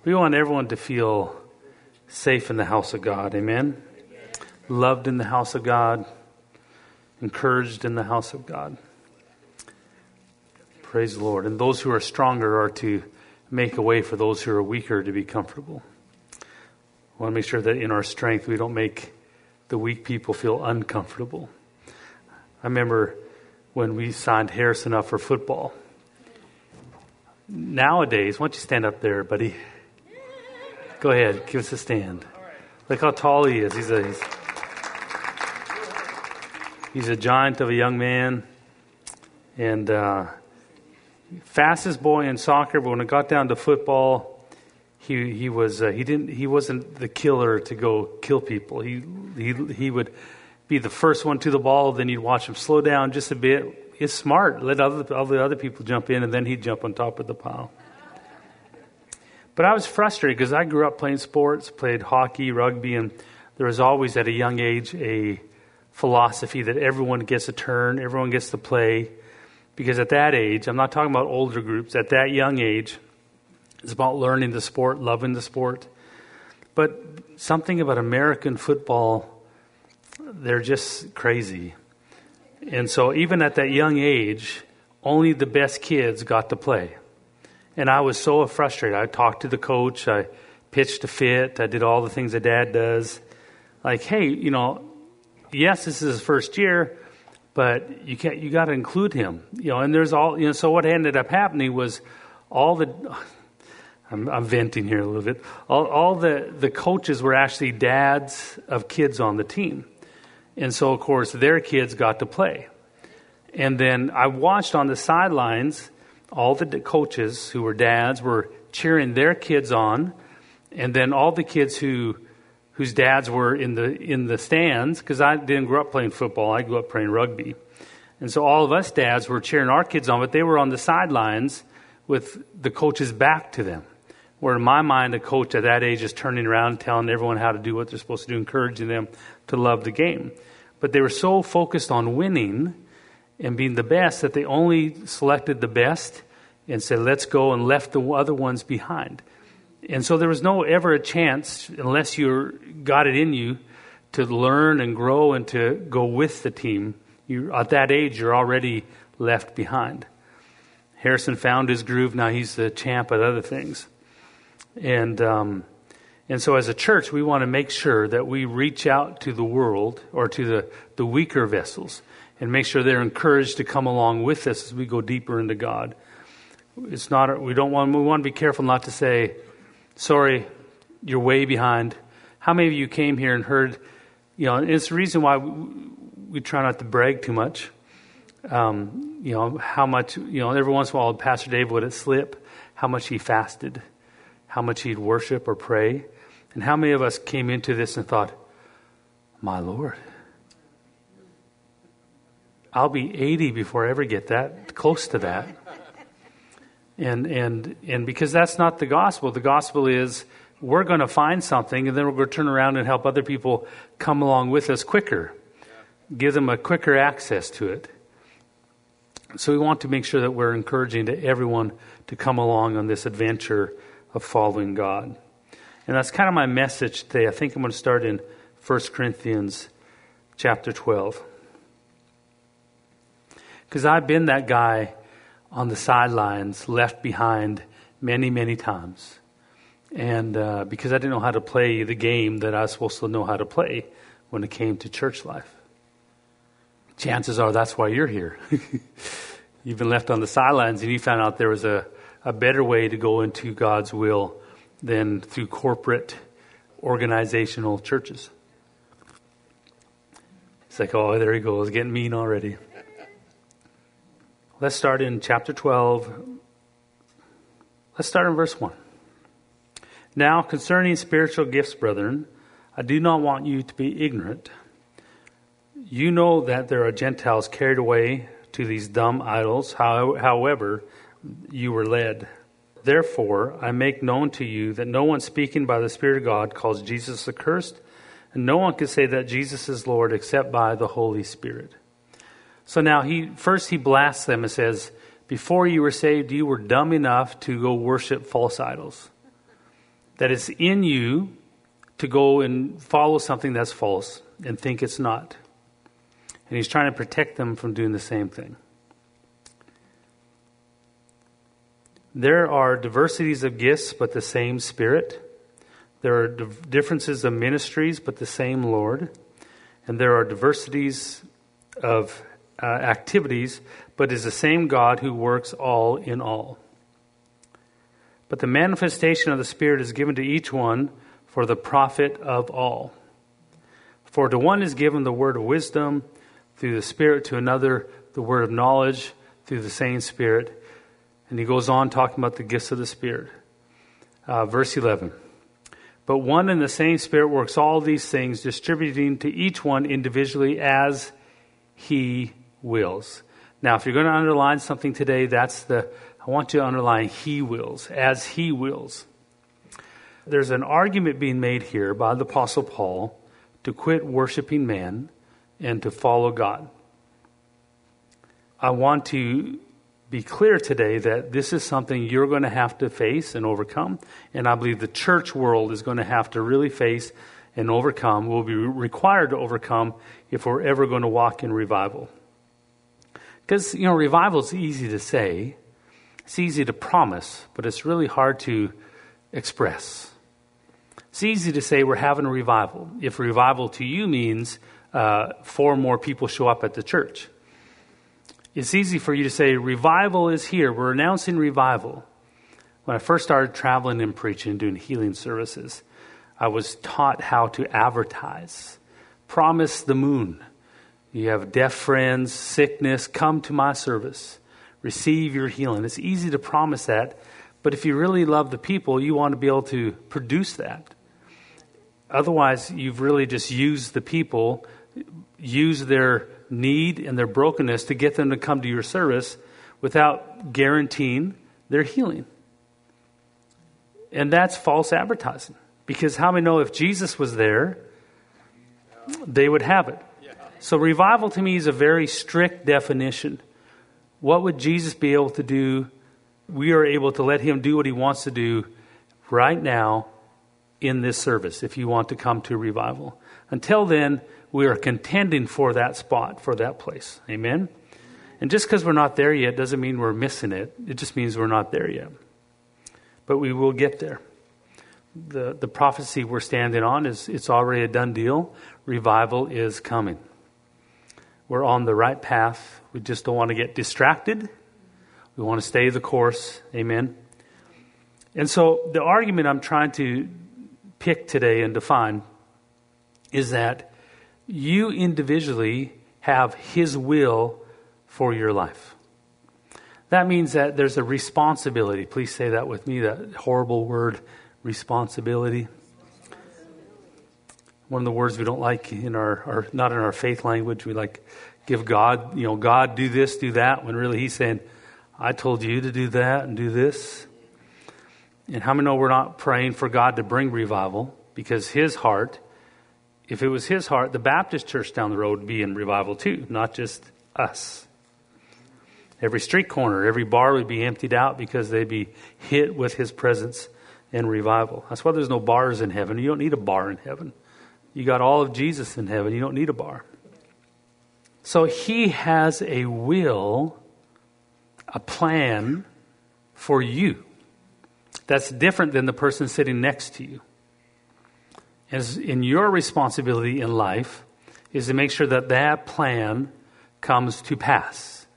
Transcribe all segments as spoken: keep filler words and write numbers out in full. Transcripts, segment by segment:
We want everyone to feel safe in the house of God. Amen? Loved in the house of God. Encouraged in the house of God. Praise the Lord. And those who are stronger are to make a way for those who are weaker to be comfortable. We want to make sure that in our strength we don't make the weak people feel uncomfortable. I remember when we signed Harrison up for football. Nowadays, why don't you stand up there, buddy? Go ahead, give us a stand. Look how tall he is. He's a he's, he's a giant of a young man, and uh, fastest boy in soccer. But when it got down to football, he he was uh, he didn't he wasn't the killer to go kill people. He he he would be the first one to the ball. Then you'd watch him slow down just a bit. He's smart. Let other all the other people jump in, and then he'd jump on top of the pile. But I was frustrated because I grew up playing sports, played hockey, rugby, and there was always at a young age a philosophy that everyone gets a turn, everyone gets to play. Because at that age, I'm not talking about older groups, at that young age, it's about learning the sport, loving the sport. But something about American football, they're just crazy. And so even at that young age, only the best kids got to play. And I was so frustrated. I talked to the coach. I pitched a fit. I did all the things a dad does. Like, hey, you know, yes, this is his first year, but you can't. You got to include him. You know, and there's all. You know, so what ended up happening was all the. I'm, I'm venting here a little bit. All, all the the coaches were actually dads of kids on the team. And so, of course, their kids got to play. And then I watched on the sidelines, all the coaches who were dads were cheering their kids on. And then all the kids who whose dads were in the in the stands, because I didn't grow up playing football. I grew up playing rugby. And so all of us dads were cheering our kids on, but they were on the sidelines with the coaches back to them. Where in my mind, a coach at that age is turning around, telling everyone how to do what they're supposed to do, encouraging them to love the game. But they were so focused on winning and being the best that they only selected the best and said, let's go, and left the other ones behind. And so there was no ever a chance, unless you got it in you, to learn and grow and to go with the team. You, at that age, you're already left behind. Harrison found his groove. Now he's the champ at other things. And um, and so as a church, we want to make sure that we reach out to the world or to the, the weaker vessels and make sure they're encouraged to come along with us as we go deeper into God. It's not, we don't want, we want to be careful not to say, sorry, you're way behind. How many of you came here and heard, you know, and it's the reason why we, we try not to brag too much. Um, you know, how much, you know, every once in a while, Pastor Dave would slip, how much he fasted, how much he'd worship or pray. And how many of us came into this and thought, my Lord, I'll be eighty before I ever get that close to that. And and and because that's not the gospel. The gospel is we're going to find something and then we're going to turn around and help other people come along with us quicker. Give them a quicker access to it. So we want to make sure that we're encouraging to everyone to come along on this adventure of following God. And that's kind of my message today. I think I'm going to start in First Corinthians chapter twelve. Because I've been that guy on the sidelines, left behind many, many times. And uh, because I didn't know how to play the game that I was supposed to know how to play when it came to church life. Chances are that's why you're here. You've been left on the sidelines and you found out there was a, a better way to go into God's will than through corporate organizational churches. It's like, oh, there he goes, getting mean already. Let's start in chapter twelve. Let's start in verse one. Now, concerning spiritual gifts, brethren, I do not want you to be ignorant. You know that there are Gentiles carried away to these dumb idols, however you were led. Therefore, I make known to you that no one speaking by the Spirit of God calls Jesus accursed, and no one can say that Jesus is Lord except by the Holy Spirit. So now, he first he blasts them and says, before you were saved, you were dumb enough to go worship false idols. that it's in you to go and follow something that's false and think it's not. And he's trying to protect them from doing the same thing. There are diversities of gifts, but the same Spirit. There are differences of ministries, but the same Lord. And there are diversities of uh, activities, but is the same God who works all in all. But the manifestation of the Spirit is given to each one for the profit of all. For to one is given the word of wisdom through the Spirit, to another the word of knowledge through the same Spirit. And he goes on talking about the gifts of the Spirit. Uh, verse eleven. But one and the same Spirit works all these things, distributing to each one individually as he wills. Now, if you're going to underline something today, that's the, I want you to underline he wills, as he wills. There's an argument being made here by the Apostle Paul to quit worshiping man and to follow God. I want to be clear today that this is something you're going to have to face and overcome. And I believe the church world is going to have to really face and overcome, will be required to overcome if we're ever going to walk in revival. Because, you know, revival is easy to say. It's easy to promise, but it's really hard to express. It's easy to say we're having a revival if revival to you means uh, four more people show up at the church. It's easy for you to say, revival is here. We're announcing revival. When I first started traveling and preaching, doing healing services, I was taught how to advertise. Promise the moon. You have deaf friends, sickness, come to my service. Receive your healing. It's easy to promise that, but if you really love the people, you want to be able to produce that. Otherwise, you've really just used the people, used their need and their brokenness to get them to come to your service without guaranteeing their healing. And that's false advertising. Because how many know if Jesus was there, they would have it. So revival to me is a very strict definition. What would Jesus be able to do? We are able to let him do what he wants to do right now in this service if you want to come to revival. Until then, we are contending for that spot, for that place. Amen? And just because we're not there yet doesn't mean we're missing it. It just means we're not there yet. But we will get there. The, the prophecy we're standing on, is it's already a done deal. Revival is coming. We're on the right path. We just don't want to get distracted. We want to stay the course. Amen? And so the argument I'm trying to pick today and define is that you individually have his will for your life. That means that there's a responsibility. Please say that with me, that horrible word, responsibility. One of the words we don't like in our, our not in our faith language. We like give God, you know, God do this, do that, when really he's saying, I told you to do that and do this. And how many know we're not praying for God to bring revival? Because his heart, if it was his heart, the Baptist church down the road would be in revival too, not just us. Every street corner, every bar would be emptied out because they'd be hit with his presence and revival. That's why there's no bars in heaven. You don't need a bar in heaven. You got all of Jesus in heaven. You don't need a bar. So he has a will, a plan for you. That's different than the person sitting next to you. As in your responsibility in life is to make sure that that plan comes to pass.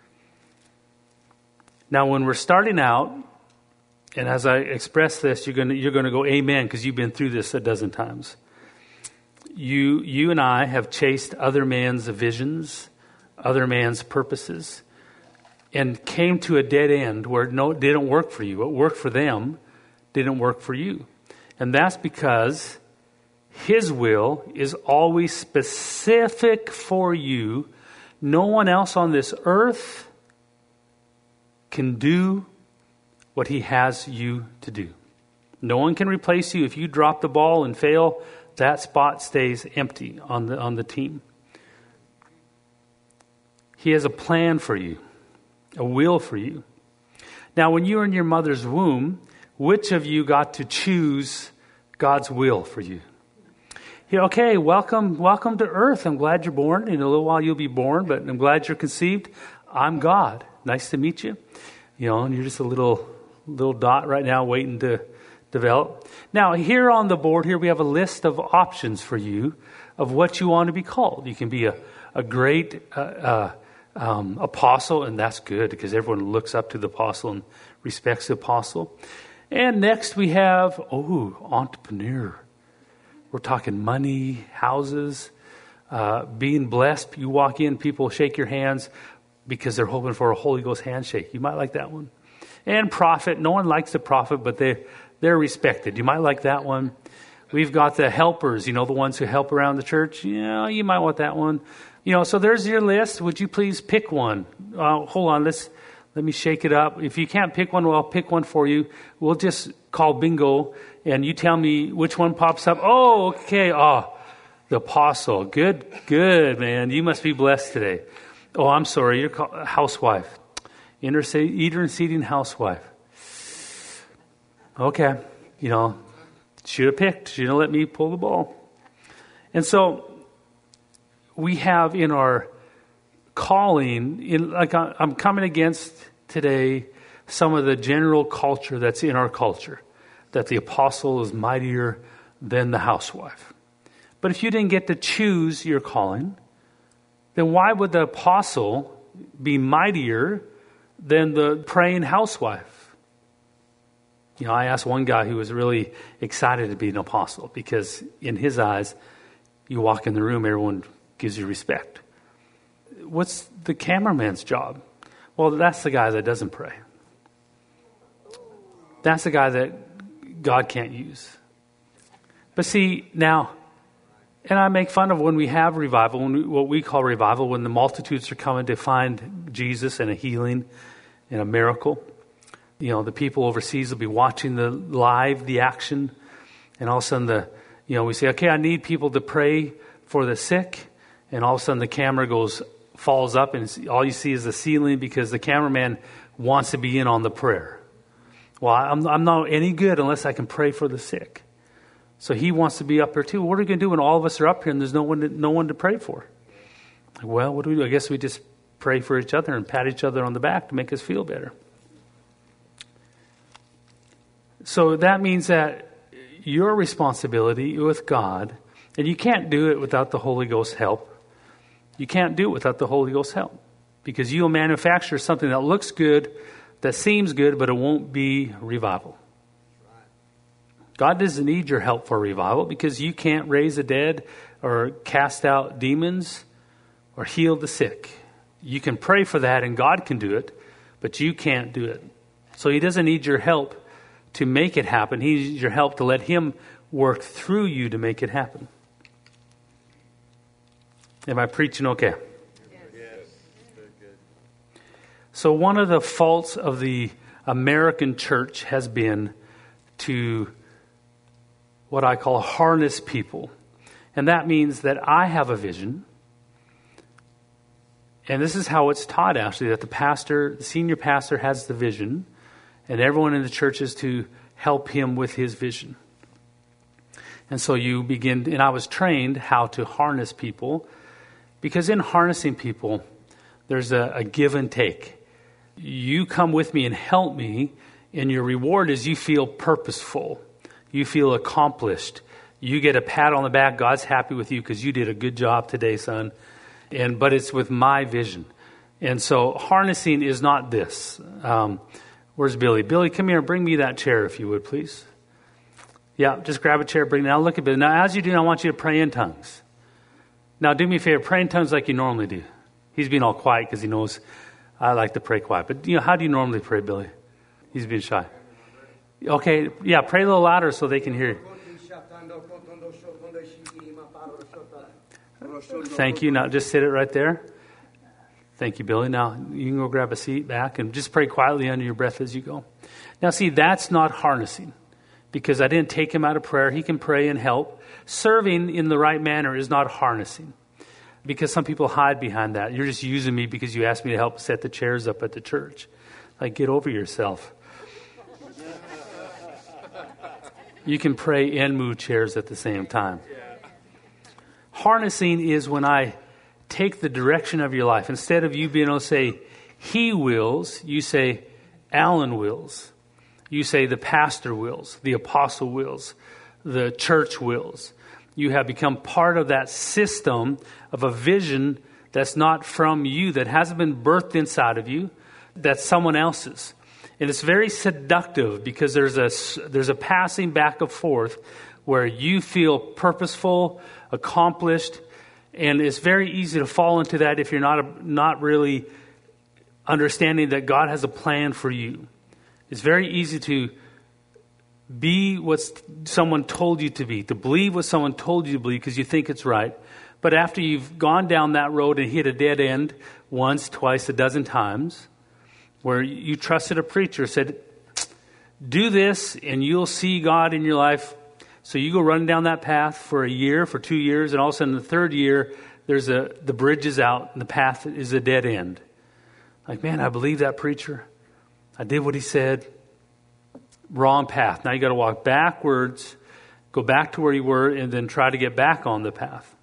Now, when we're starting out, and as I express this, you're going to, you're going to go amen because you've been through this a dozen times. You, you and I have chased other man's visions, other man's purposes, and came to a dead end where no, it didn't work for you. What worked for them didn't work for you. And that's because his will is always specific for you. No one else on this earth can do what he has you to do. No one can replace you. If you drop the ball and fail, that spot stays empty on the on the team. He has a plan for you, a will for you. Now, when you were in your mother's womb, Which of you got to choose God's will for you? Yeah, okay, welcome, welcome to earth. I'm glad you're born. In a little while you'll be born, but I'm glad you're conceived. I'm God. Nice to meet you. You know, and you're just a little little dot right now waiting to develop. Now, here on the board here, we have a list of options for you of what you want to be called. You can be a, a great uh, uh, um, apostle, and that's good because everyone looks up to the apostle and respects the apostle. And next we have, oh, entrepreneur. We're talking money, houses, uh, being blessed. You walk in, people shake your hands because they're hoping for a Holy Ghost handshake. You might like that one. And prophet. No one likes the prophet, but they, they're respected. You might like that one. We've got the helpers, you know, the ones who help around the church. Yeah, you might want that one. You know, so there's your list. Would you please pick one? Uh, hold on, let's let me shake it up. If you can't pick one, well, I'll pick one for you. We'll just call bingo, and you tell me which one pops up. Oh, okay. Oh, the apostle. Good, good, man. You must be blessed today. Oh, I'm sorry. You're called housewife. Interceding, interceding housewife. Okay. You know, should have picked. Should have let me pull the ball. And so we have in our calling, in like I'm coming against today some of the general culture that's in our culture, that the apostle is mightier than the housewife. But if you didn't get to choose your calling, then why would the apostle be mightier than the praying housewife? You know, I asked one guy who was really excited to be an apostle because in his eyes, you walk in the room, everyone gives you respect. What's the cameraman's job? Well, that's the guy that doesn't pray. That's the guy that God can't use. But see, now, and I make fun of when we have revival, when we, what we call revival, when the multitudes are coming to find Jesus and a healing and a miracle. You know, the people overseas will be watching the live, the action, and all of a sudden the, you know, we say, okay, I need people to pray for the sick, and all of a sudden the camera goes, falls up, and all you see is the ceiling because the cameraman wants to be in on the prayer. Well, I'm, I'm not any good unless I can pray for the sick. So he wants to be up there too. What are we going to do when all of us are up here and there's no one to, no one to pray for? Well, what do we do? I guess we just pray for each other and pat each other on the back to make us feel better. So that means that your responsibility with God, and you can't do it without the Holy Ghost help. You can't do it without the Holy Ghost help because you'll manufacture something that looks good, that seems good, but it won't be revival. God doesn't need your help for revival because you can't raise the dead or cast out demons or heal the sick. You can pray for that and God can do it, but you can't do it. So he doesn't need your help to make it happen. He needs your help to let him work through you to make it happen. Am I preaching okay? Yes. Very good. So one of the faults of the American church has been to what I call harness people. And that means that I have a vision. And this is how it's taught actually, that the pastor, the senior pastor has the vision, and everyone in the church is to help him with his vision. And so you begin, and I was trained how to harness people, because in harnessing people, there's a, a give and take. You come with me and help me, and your reward is you feel purposeful. You feel accomplished. You get a pat on the back. God's happy with you because you did a good job today, son. And but it's with my vision. And so harnessing is not this. Um, where's Billy? Billy, come here and bring me that chair if you would, please. Yeah, just grab a chair. Bring it. Now look at Billy. Now as you do, I want you to pray in tongues. Now do me a favor. Pray in tongues like you normally do. He's being all quiet because he knows I like to pray quiet. But you know, how do you normally pray, Billy? He's being shy. Okay, yeah, pray a little louder so they can hear you. Thank you. Now just sit it right there. Thank you, Billy. Now you can go grab a seat back and just pray quietly under your breath as you go. Now see, that's not harnessing because I didn't take him out of prayer. He can pray and help. Serving in the right manner is not harnessing because some people hide behind that. You're just using me because you asked me to help set the chairs up at the church. Like, get over yourself. You can pray and move chairs at the same time. Harnessing is when I take the direction of your life. Instead of you being able to say, he wills, you say, Alan wills. You say, the pastor wills, the apostle wills, the church wills. You have become part of that system of a vision that's not from you, that hasn't been birthed inside of you, that's someone else's. And it's very seductive because there's a, there's a passing back and forth where you feel purposeful, accomplished, and it's very easy to fall into that if you're not, not really understanding that God has a plan for you. It's very easy to be what someone told you to be, to believe what someone told you to believe because you think it's right. But after you've gone down that road and hit a dead end once, twice, a dozen times, where you trusted a preacher, said, do this and you'll see God in your life. So you go running down that path for a year, for two years, and all of a sudden the third year, there's a the bridge is out and the path is a dead end. Like, man, I believe that preacher. I did what he said. Wrong path. Now you got to walk backwards, go back to where you were, and then try to get back on the path.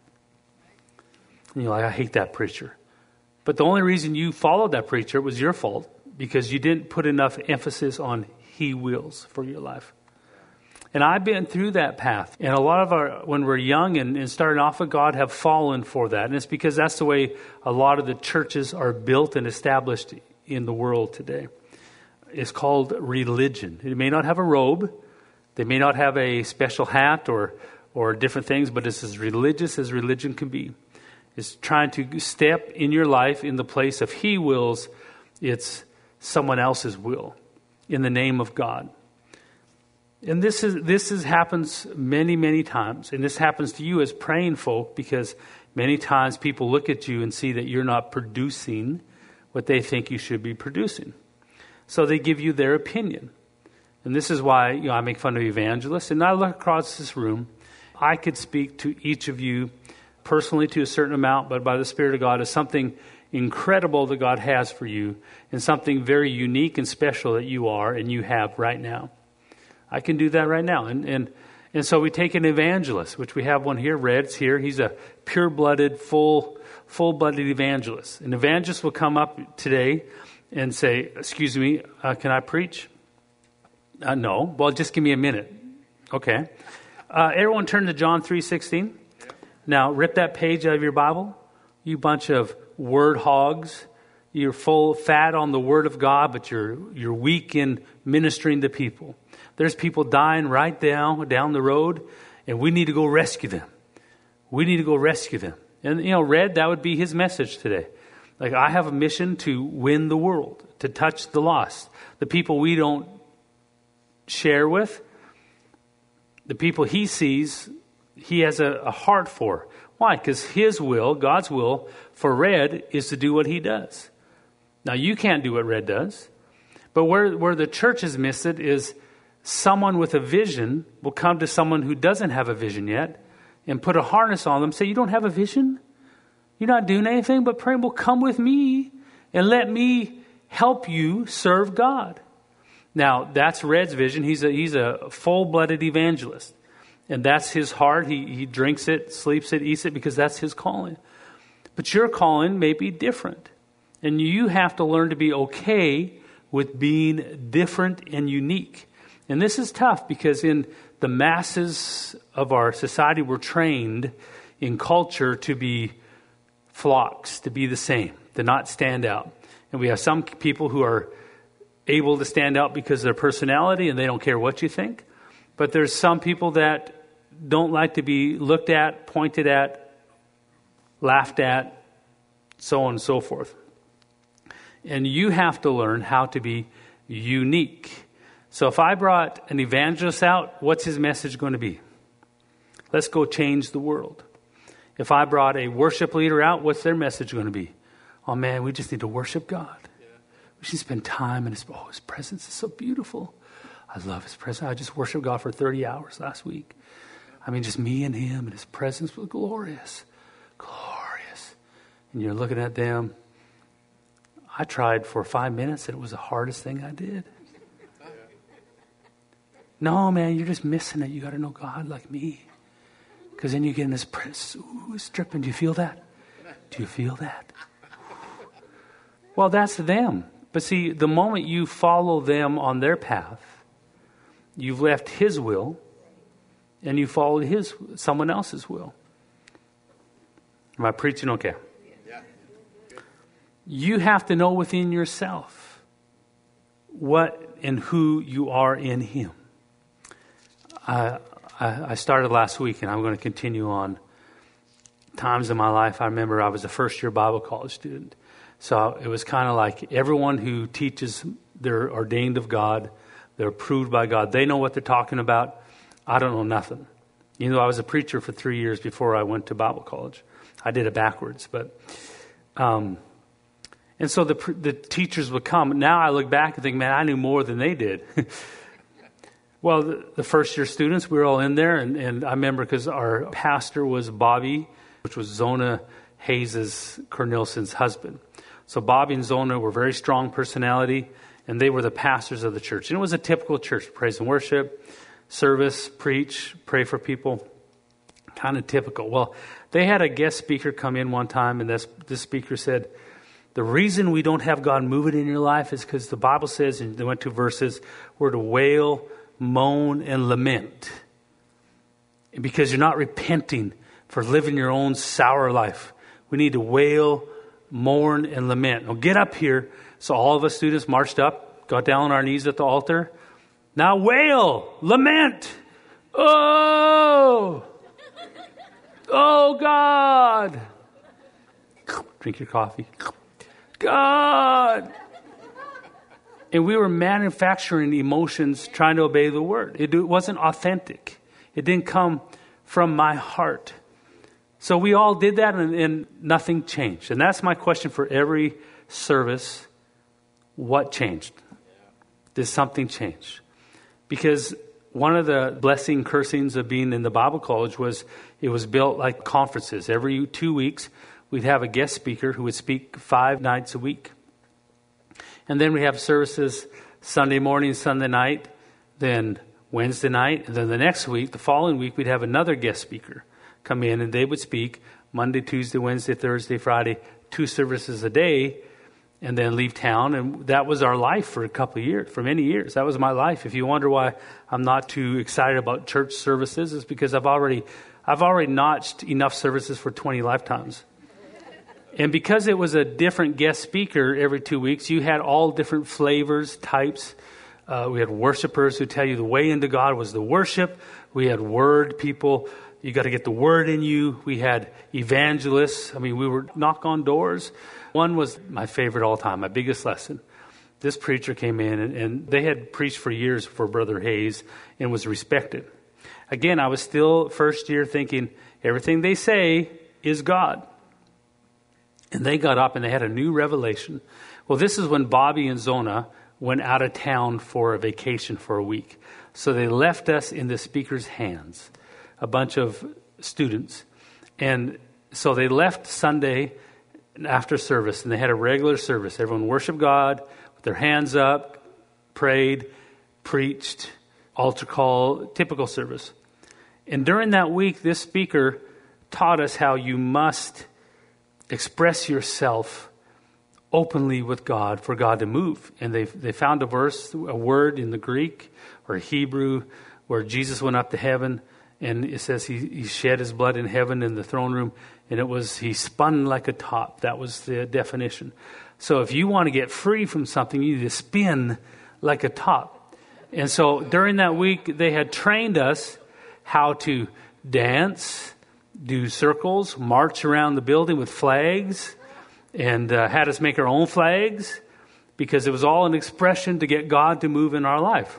And you're like, I hate that preacher. But the only reason you followed that preacher was your fault, because you didn't put enough emphasis on he wills for your life. And I've been through that path. And a lot of our, when we're young and, and starting off with God, have fallen for that. And it's because that's the way a lot of the churches are built and established in the world today. It's called religion. It may not have a robe. They may not have a special hat or, or different things, but it's as religious as religion can be. It's trying to step in your life in the place of he wills. It's someone else's will in the name of God. And this is this is happens many, many times. And this happens to you as praying folk, because many times people look at you and see that you're not producing what they think you should be producing. So they give you their opinion. And this is why, you know, I make fun of evangelists. And I look across this room. I could speak to each of you personally to a certain amount, but by the Spirit of God, is something incredible that God has for you, and something very unique and special that you are and you have right now. I can do that right now. And and and so we take an evangelist, which we have one here, Red's here. He's a pure-blooded, full, full-blooded evangelist. An evangelist will come up today and say, excuse me, uh, can I preach? Uh, no. Well, just give me a minute. Okay. Uh, everyone turn to John three sixteen. Now, rip that page out of your Bible. You bunch of word hogs. You're full fat on the Word of God, but you're you're weak in ministering to people. There's people dying right down down the road, and we need to go rescue them. We need to go rescue them. And, you know, Red, that would be his message today. Like, I have a mission to win the world, to touch the lost, the people we don't share with, the people he sees, he has a, a heart for. Why? Because his will, God's will for Red, is to do what he does. Now, you can't do what Red does. But where, where the church has missed it is someone with a vision will come to someone who doesn't have a vision yet and put a harness on them, say, you don't have a vision? You're not doing anything but praying? Well, come with me and let me help you serve God. Now, that's Red's vision. He's a, he's a full-blooded evangelist. And that's his heart. He, he drinks it, sleeps it, eats it, because that's his calling. But your calling may be different. And you have to learn to be okay with being different and unique. And this is tough, because in the masses of our society, we're trained in culture to be flocks, to be the same, to not stand out. And we have some people who are able to stand out because of their personality, and they don't care what you think. But there's some people that don't like to be looked at, pointed at, laughed at, so on and so forth. And you have to learn how to be unique. So if I brought an evangelist out, what's his message going to be? Let's go change the world. If I brought a worship leader out, what's their message going to be? Oh man, we just need to worship God. Yeah. We should spend time in his, oh, his presence is so beautiful. I love his presence. I just worshiped God for thirty hours last week. I mean, just me and him, and his presence was glorious. Glorious. And you're looking at them. I tried for five minutes, and it was the hardest thing I did. No, man, you're just missing it. You got to know God like me. Because then you get in this press. Ooh, it's dripping. Do you feel that? Do you feel that? Well, that's them. But see, the moment you follow them on their path, you've left His will and you followed His, someone else's will. Am I preaching okay? Yeah. You have to know within yourself what and who you are in Him. I, I, I started last week, and I'm going to continue on. Times in my life, I remember I was a first-year Bible college student. So it was kind of like everyone who teaches, they're ordained of God, they're approved by God. They know what they're talking about. I don't know nothing. You know, I was a preacher for three years before I went to Bible college. I did it backwards, but um, and so the the teachers would come. Now I look back and think, man, I knew more than they did. Well, the, the first year students, we were all in there, and, and I remember because our pastor was Bobby, which was Zona Hayes' Cornelson's husband. So Bobby and Zona were very strong personality, and they were the pastors of the church. And it was a typical church, praise and worship, service, preach, pray for people, kind of typical. Well, they had a guest speaker come in one time, and this, this speaker said, the reason we don't have God moving in your life is because the Bible says, and they went to verses, we're to wail, moan, and lament. And because you're not repenting for living your own sour life. We need to wail, mourn, and lament. Now get up here. So all of us students marched up, got down on our knees at the altar. Now wail, lament. Oh, oh God. Drink your coffee. God. And we were manufacturing emotions trying to obey the word. It wasn't authentic. It didn't come from my heart. So we all did that, and, and nothing changed. And that's my question for every service. What changed? Did something change? Because one of the blessing cursings of being in the Bible college was it was built like conferences. Every two weeks, we'd have a guest speaker who would speak five nights a week. And then we have services Sunday morning, Sunday night, then Wednesday night, and then the next week, the following week, we'd have another guest speaker come in, and they would speak Monday, Tuesday, Wednesday, Thursday, Friday, two services a day, and then leave town. And that was our life for a couple of years, for many years. That was my life. If you wonder why I'm not too excited about church services, it's because I've already, I've already notched enough services for twenty lifetimes. And because it was a different guest speaker every two weeks, you had all different flavors, types. Uh, we had worshipers who tell you the way into God was the worship. We had word people. You got to get the word in you. We had evangelists. I mean, we were knock on doors. One was my favorite all time, my biggest lesson. This preacher came in, and, and they had preached for years for Brother Hayes and was respected. Again, I was still first year thinking everything they say is God. And they got up and they had a new revelation. Well, this is when Bobby and Zona went out of town for a vacation for a week. So they left us in the speaker's hands, a bunch of students. And so they left Sunday after service, and they had a regular service. Everyone worshiped God with their hands up, prayed, preached, altar call, typical service. And during that week, this speaker taught us how you must express yourself openly with God for God to move. And they they found a verse, a word in the Greek or Hebrew where Jesus went up to heaven, and it says he, he shed his blood in heaven in the throne room, and it was he spun like a top. That was the definition. So if you want to get free from something, you need to spin like a top. And so during that week, they had trained us how to dance, do circles, march around the building with flags, and uh, had us make our own flags because it was all an expression to get God to move in our life.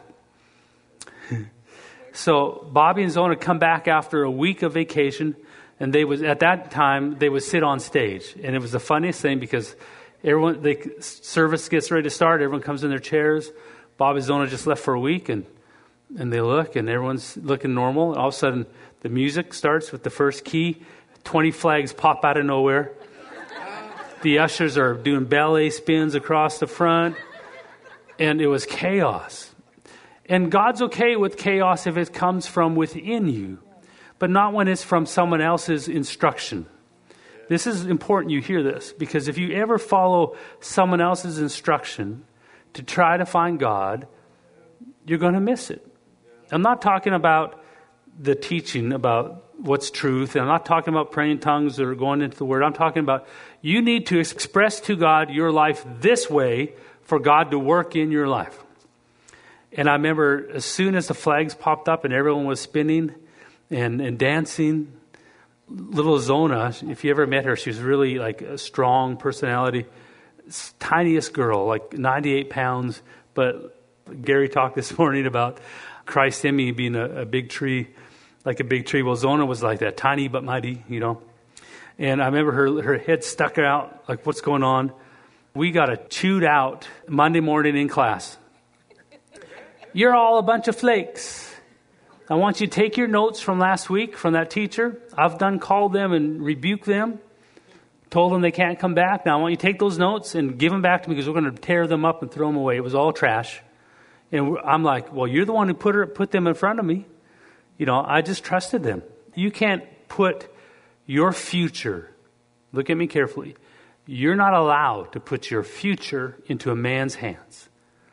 So Bobby and Zona come back after a week of vacation, and they was at that time they would sit on stage, and it was the funniest thing because everyone the service gets ready to start, everyone comes in their chairs. Bobby and Zona just left for a week, and and they look, and everyone's looking normal. And all of a sudden, the music starts with the first key. Twenty flags pop out of nowhere. The ushers are doing ballet spins across the front, and it was chaos. And God's okay with chaos if it comes from within you, but not when it's from someone else's instruction. This is important you hear this, because if you ever follow someone else's instruction to try to find God, you're going to miss it. I'm not talking about the teaching about what's truth, and I'm not talking about praying tongues or going into the Word. I'm talking about you need to express to God your life this way for God to work in your life. And I remember as soon as the flags popped up and everyone was spinning and, and dancing, little Zona, if you ever met her, she was really like a strong personality, tiniest girl, like ninety-eight pounds. But Gary talked this morning about Christ in me being a, a big tree, like a big tree. Well, Zona was like that, tiny but mighty, you know. And I remember her her head stuck out, like, what's going on? We got a chewed out Monday morning in class. You're all a bunch of flakes. I want you to take your notes from last week from that teacher. I've done called them and rebuked them, told them they can't come back. Now I want you to take those notes and give them back to me because we're going to tear them up and throw them away. It was all trash. And I'm like, well, you're the one who put her, put them in front of me. You know, I just trusted them. You can't put your future, look at me carefully, you're not allowed to put your future into a man's hands.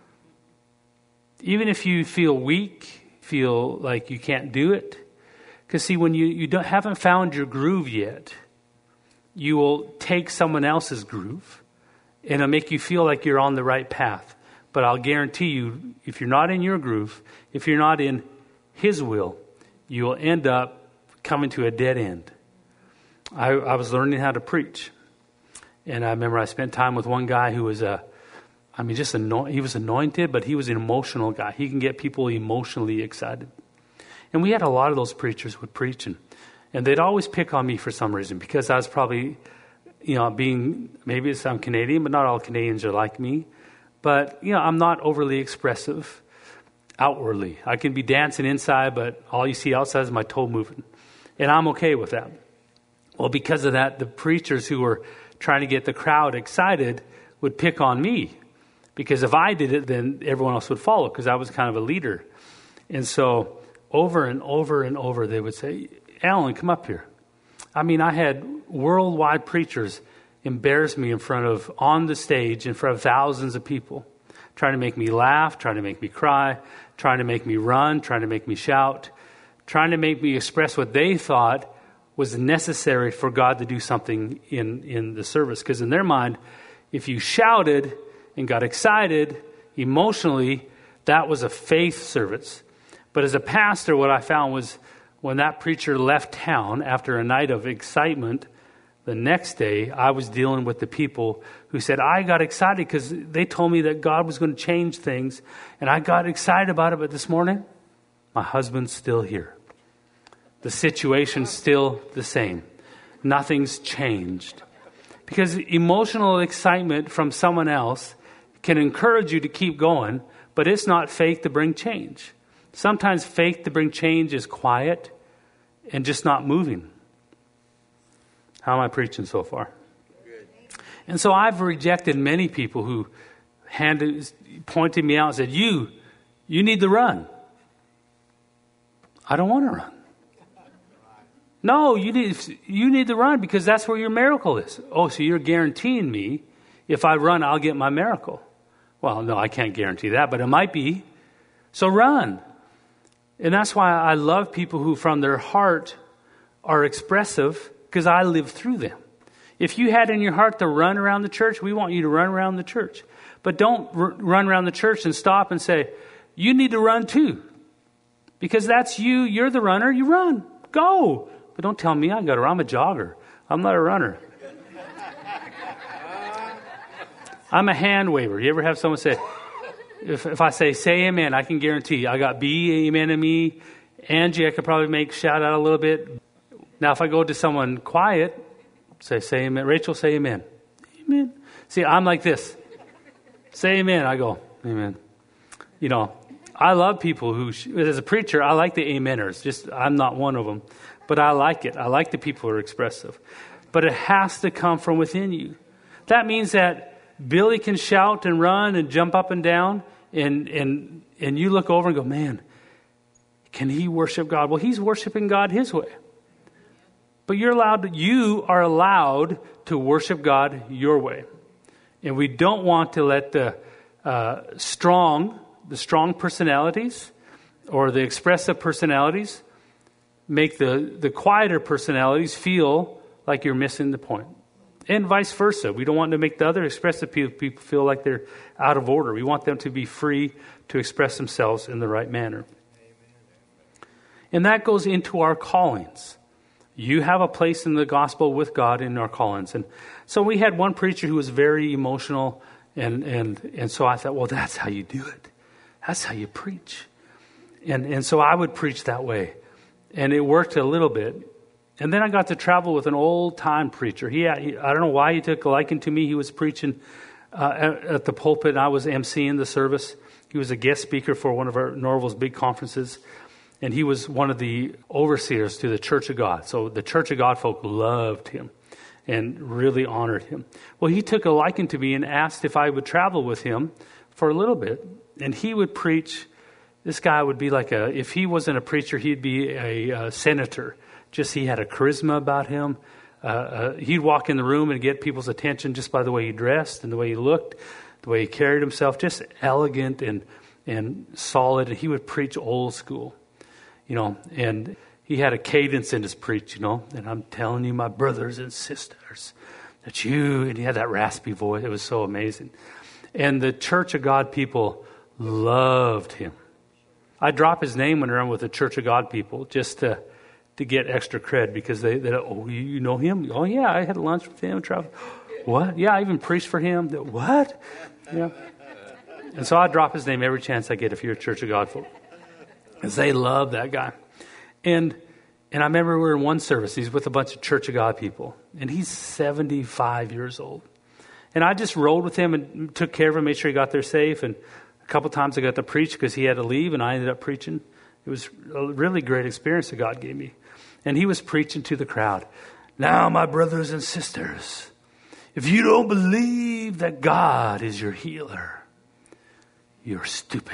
Even if you feel weak, feel like you can't do it. Because see, when you, you don't, haven't found your groove yet, you will take someone else's groove and it'll make you feel like you're on the right path. But I'll guarantee you, if you're not in your groove, if you're not in His will, you will end up coming to a dead end. I, I was learning how to preach. And I remember I spent time with one guy who was a I mean, just anoint, he was anointed, but he was an emotional guy. He can get people emotionally excited. And we had a lot of those preachers would preach, and, and they'd always pick on me for some reason, because I was probably, you know, being, maybe it's I'm Canadian, but not all Canadians are like me. But, you know, I'm not overly expressive outwardly. I can be dancing inside, but all you see outside is my toe moving. And I'm okay with that. Well, because of that, the preachers who were trying to get the crowd excited would pick on me. Because if I did it, then everyone else would follow, because I was kind of a leader. And so over and over and over, they would say, Alan, come up here. I mean, I had worldwide preachers embarrass me in front of, on the stage, in front of thousands of people, trying to make me laugh, trying to make me cry, trying to make me run, trying to make me shout, trying to make me express what they thought was necessary for God to do something in, in the service. Because in their mind, if you shouted and got excited emotionally, that was a faith service. But as a pastor, what I found was when that preacher left town after a night of excitement, the next day I was dealing with the people who said, I got excited because they told me that God was going to change things, and I got excited about it, but this morning, my husband's still here. The situation's still the same. Nothing's changed. Because emotional excitement from someone else can encourage you to keep going, but it's not faith to bring change. Sometimes faith to bring change is quiet and just not moving. How am I preaching so far? Good. And so I've rejected many people who handed, pointed me out and said, you, you need to run. I don't want to run. No, you need, you need to run because that's where your miracle is. Oh, so you're guaranteeing me if I run, I'll get my miracle. Well, no, I can't guarantee that, but it might be. So run. And that's why I love people who from their heart are expressive, because I lived through them. If you had in your heart to run around the church, we want you to run around the church. But don't r- run around the church and stop and say, you need to run too. Because that's you, you're the runner, you run. Go. But don't tell me I got to run. I'm a jogger. I'm not a runner. I'm a hand waver. You ever have someone say, if, if I say, say amen, I can guarantee I got B, amen in me. Angie, I could probably make shout out a little bit. Now, if I go to someone quiet, say, say amen. Rachel, say amen. Amen. See, I'm like this. Say amen. I go, amen. You know, I love people who, as a preacher, I like the ameners. Just, I'm not one of them. But I like it. I like the people who are expressive. But it has to come from within you. That means that Billy can shout and run and jump up and down and, and and you look over and go, man, can he worship God? Well, he's worshiping God his way. But you're allowed to, you are allowed to worship God your way. And we don't want to let the uh, strong, the strong personalities or the expressive personalities make the, the quieter personalities feel like you're missing the point. And vice versa. We don't want to make the other expressive people feel like they're out of order. We want them to be free to express themselves in the right manner. And that goes into our callings. You have a place in the gospel with God in our callings. And so we had one preacher who was very emotional. And, and, and so I thought, well, that's how you do it. That's how you preach. And, and so I would preach that way. And it worked a little bit. And then I got to travel with an old-time preacher. He, he I don't know why he took a liking to me. He was preaching uh, at, at the pulpit, and I was emceeing the service. He was a guest speaker for one of our Norval's big conferences. And he was one of the overseers to the Church of God. So the Church of God folk loved him and really honored him. Well, he took a liking to me and asked if I would travel with him for a little bit. And he would preach. This guy would be like a, if he wasn't a preacher, he'd be a, a senator. Just he had a charisma about him. Uh, uh, he'd walk in the room and get people's attention just by the way he dressed and the way he looked, the way he carried himself, just elegant and, and solid. And he would preach old school. You know, and he had a cadence in his preach, you know, and I'm telling you, my brothers and sisters, that you, and he had that raspy voice. It was so amazing. And the Church of God people loved him. I drop his name when I'm with the Church of God people just to to get extra cred because they, they oh, you know him? Oh, yeah, I had lunch with him. Travel. What? Yeah, I even preached for him. What? Yeah. And so I drop his name every chance I get if you're a Church of God folk. Because they love that guy. And and I remember we were in one service. He's with a bunch of Church of God people. And he's seventy-five years old. And I just rode with him and took care of him, made sure he got there safe. And a couple times I got to preach because he had to leave, and I ended up preaching. It was a really great experience that God gave me. And he was preaching to the crowd. Now, my brothers and sisters, if you don't believe that God is your healer, you're stupid.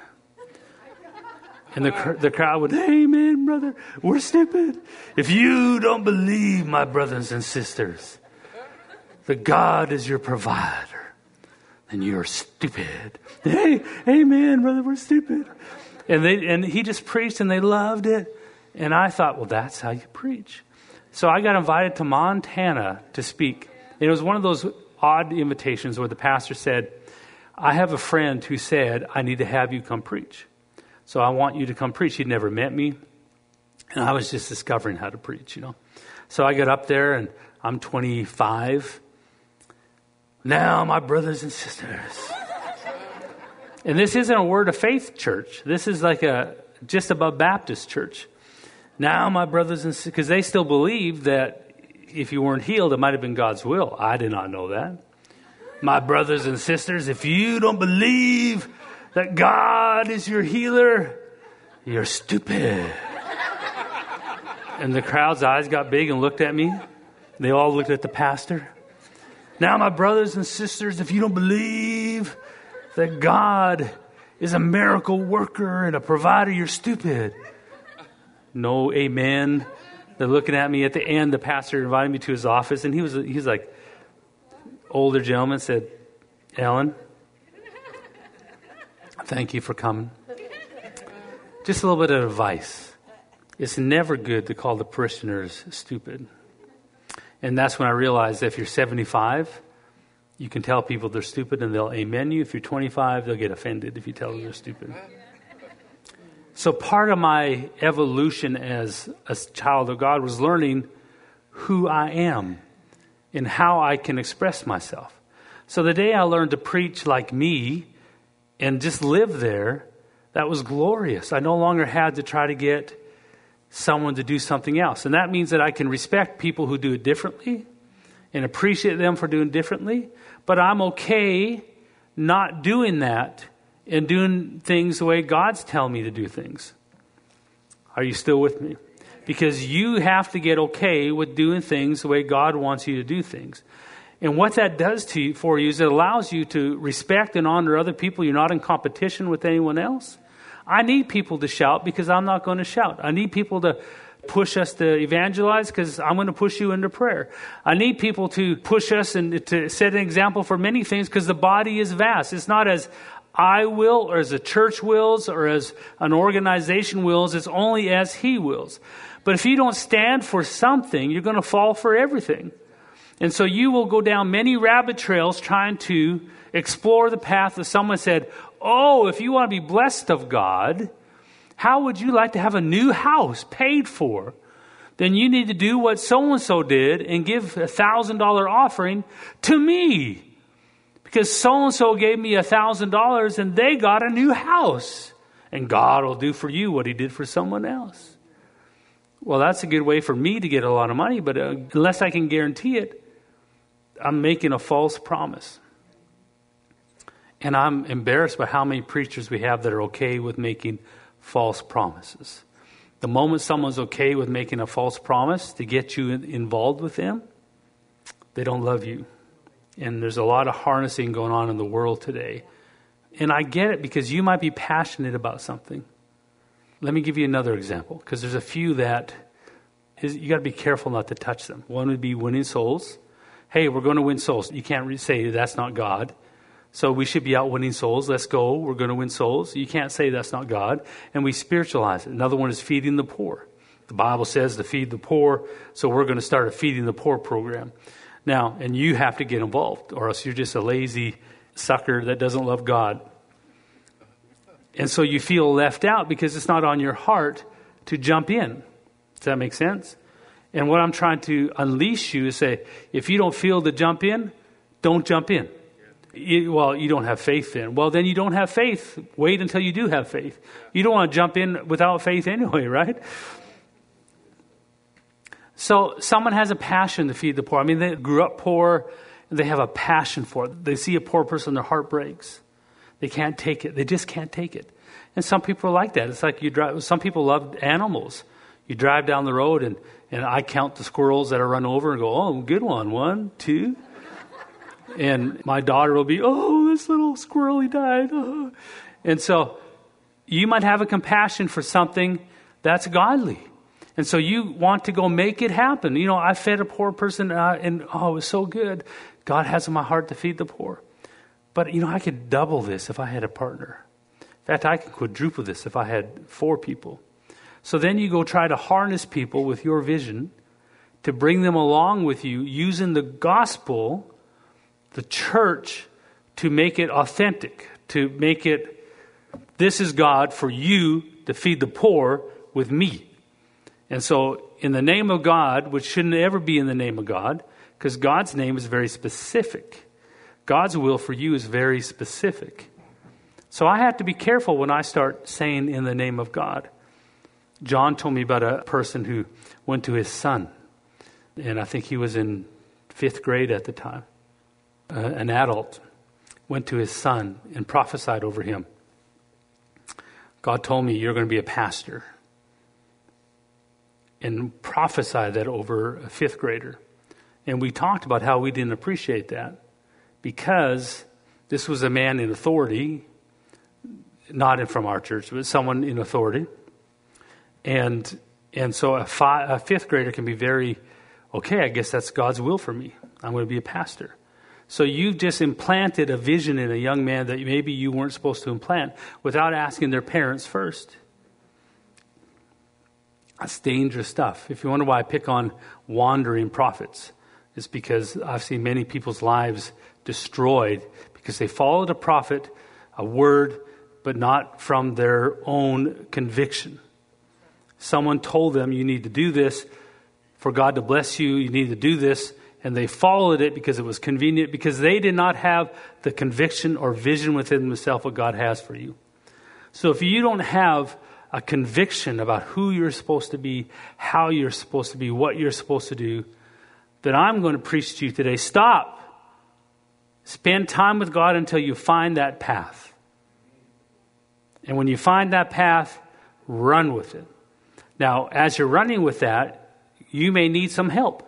And the the crowd would, amen, brother, we're stupid. If you don't believe, my brothers and sisters, that God is your provider, then you're stupid. Hey, amen, brother, we're stupid. And they and he just preached, and they loved it. And I thought, well, that's how you preach. So I got invited to Montana to speak. And it was one of those odd invitations where the pastor said, I have a friend who said, I need to have you come preach. So I want you to come preach. He'd never met me. And I was just discovering how to preach, you know. So I got up there, and I'm twenty-five. Now, my brothers and sisters. And this isn't a Word of Faith church. This is like a just above Baptist church. Now, my brothers and sisters, because they still believe that if you weren't healed, it might have been God's will. I did not know that. My brothers and sisters, if you don't believe that God is your healer, you're stupid. And the crowd's eyes got big and looked at me. They all looked at the pastor. Now, my brothers and sisters, if you don't believe that God is a miracle worker and a provider, you're stupid. No amen. They're looking at me. At the end, the pastor invited me to his office, and he was he was like, older gentleman, said, Alan, thank you for coming. Just a little bit of advice. It's never good to call the parishioners stupid. And that's when I realized that if you're seventy-five, you can tell people they're stupid and they'll amen you. If you're twenty-five, they'll get offended if you tell them they're stupid. So part of my evolution as a child of God was learning who I am and how I can express myself. So the day I learned to preach like me and just live there, that was glorious. I no longer had to try to get someone to do something else. And that means that I can respect people who do it differently and appreciate them for doing differently. But I'm okay not doing that and doing things the way God's telling me to do things. Are you still with me? Because you have to get okay with doing things the way God wants you to do things. And what that does to you, for you is it allows you to respect and honor other people. You're not in competition with anyone else. I need people to shout because I'm not going to shout. I need people to push us to evangelize because I'm going to push you into prayer. I need people to push us and to set an example for many things because the body is vast. It's not as I will or as a church wills or as an organization wills. It's only as He wills. But if you don't stand for something, you're going to fall for everything. And so you will go down many rabbit trails trying to explore the path that someone said, oh, if you want to be blessed of God, how would you like to have a new house paid for? Then you need to do what so-and-so did and give a thousand dollar offering to me. Because so-and-so gave me a thousand dollars and they got a new house. And God will do for you what He did for someone else. Well, that's a good way for me to get a lot of money, but uh, unless I can guarantee it, I'm making a false promise. And I'm embarrassed by how many preachers we have that are okay with making false promises. The moment someone's okay with making a false promise to get you involved with them, they don't love you. And there's a lot of harnessing going on in the world today. And I get it because you might be passionate about something. Let me give you another example, because there's a few that is, you got to be careful not to touch them. One would be winning souls. Hey, we're going to win souls. You can't re- say that's not God. So we should be out winning souls. Let's go. We're going to win souls. You can't say that's not God. And we spiritualize it. Another one is feeding the poor. The Bible says to feed the poor. So we're going to start a feeding the poor program. Now, and you have to get involved, or else you're just a lazy sucker that doesn't love God. And so you feel left out because it's not on your heart to jump in. Does that make sense? And what I'm trying to unleash you is say, if you don't feel to jump in, don't jump in. You, well, you don't have faith then. Well, then you don't have faith. Wait until you do have faith. You don't want to jump in without faith anyway, right? So someone has a passion to feed the poor. I mean, they grew up poor. And they have a passion for it. They see a poor person, their heart breaks. They can't take it. They just can't take it. And some people are like that. It's like you drive. Some people love animals. You drive down the road and, and I count the squirrels that are run over and go, oh, good one. One, two. And my daughter will be, oh, this little squirrel, he died. Oh. And so you might have a compassion for something that's godly. And so you want to go make it happen. You know, I fed a poor person uh, and, oh, it was so good. God has in my heart to feed the poor. But, you know, I could double this if I had a partner. In fact, I could quadruple this if I had four people. So then you go try to harness people with your vision to bring them along with you using the gospel, the church, to make it authentic, to make it, this is God for you to feed the poor with me. And so in the name of God, which shouldn't ever be in the name of God, because God's name is very specific. God's will for you is very specific. So I have to be careful when I start saying in the name of God. John told me about a person who went to his son. And I think he was in fifth grade at the time. Uh, an adult went to his son and prophesied over him. God told me, you're going to be a pastor. And prophesied that over a fifth grader. And we talked about how we didn't appreciate that. Because this was a man in authority, not from our church, but someone in authority. And and so a, fi- a fifth grader can be very, okay, I guess that's God's will for me. I'm going to be a pastor. So you've just implanted a vision in a young man that maybe you weren't supposed to implant without asking their parents first. That's dangerous stuff. If you wonder why I pick on wandering prophets, it's because I've seen many people's lives destroyed because they followed a prophet, a word, but not from their own conviction. Someone told them, you need to do this for God to bless you. You need to do this. And they followed it because it was convenient, because they did not have the conviction or vision within themselves what God has for you. So if you don't have a conviction about who you're supposed to be, how you're supposed to be, what you're supposed to do, then I'm going to preach to you today. Stop. Spend time with God until you find that path. And when you find that path, run with it. Now, as you're running with that, you may need some help.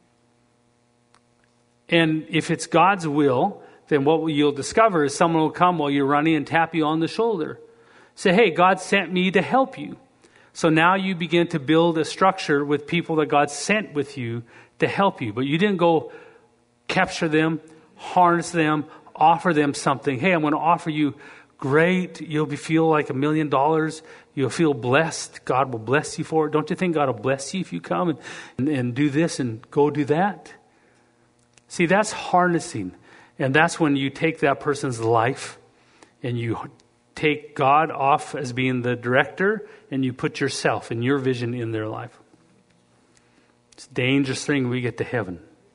And if it's God's will, then what you'll discover is someone will come while you're running and tap you on the shoulder. Say, hey, God sent me to help you. So now you begin to build a structure with people that God sent with you to help you. But you didn't go capture them, harness them, offer them something. Hey, I'm going to offer you great. You'll be, feel like a million dollars. You'll feel blessed. God will bless you for it. Don't you think God will bless you if you come and, and, and do this and go do that? See, that's harnessing. And that's when you take that person's life and you take God off as being the director and you put yourself and your vision in their life. It's a dangerous thing when we get to heaven.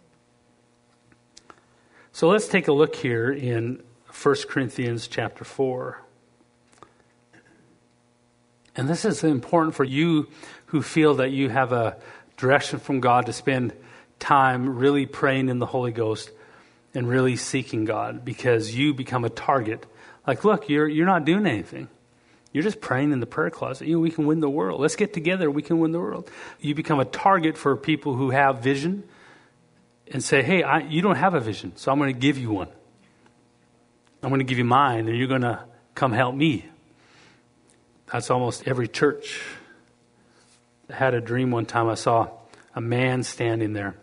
So let's take a look here in First Corinthians chapter four. And this is important for you who feel that you have a direction from God to spend time really praying in the Holy Ghost and really seeking God, because you become a target. Like, look, you're you're not doing anything. You're just praying in the prayer closet. You know, we can win the world. Let's get together. We can win the world. You become a target for people who have vision and say, hey, I, you don't have a vision, so I'm going to give you one. I'm going to give you mine, and you're going to come help me. That's almost every church. I had a dream one time. I saw a man standing there.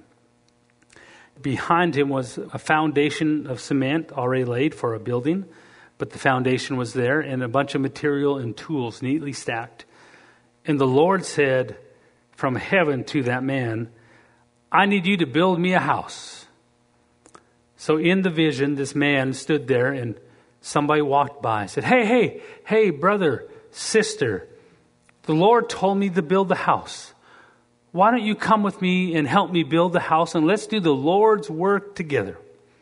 Behind him was a foundation of cement already laid for a building, but the foundation was there and a bunch of material and tools neatly stacked. And the Lord said from heaven to that man, I need you to build me a house. So in the vision, this man stood there and somebody walked by and said, hey, hey, hey, brother, sister, the Lord told me to build the house. Why don't you come with me and help me build the house, and let's do the Lord's work together?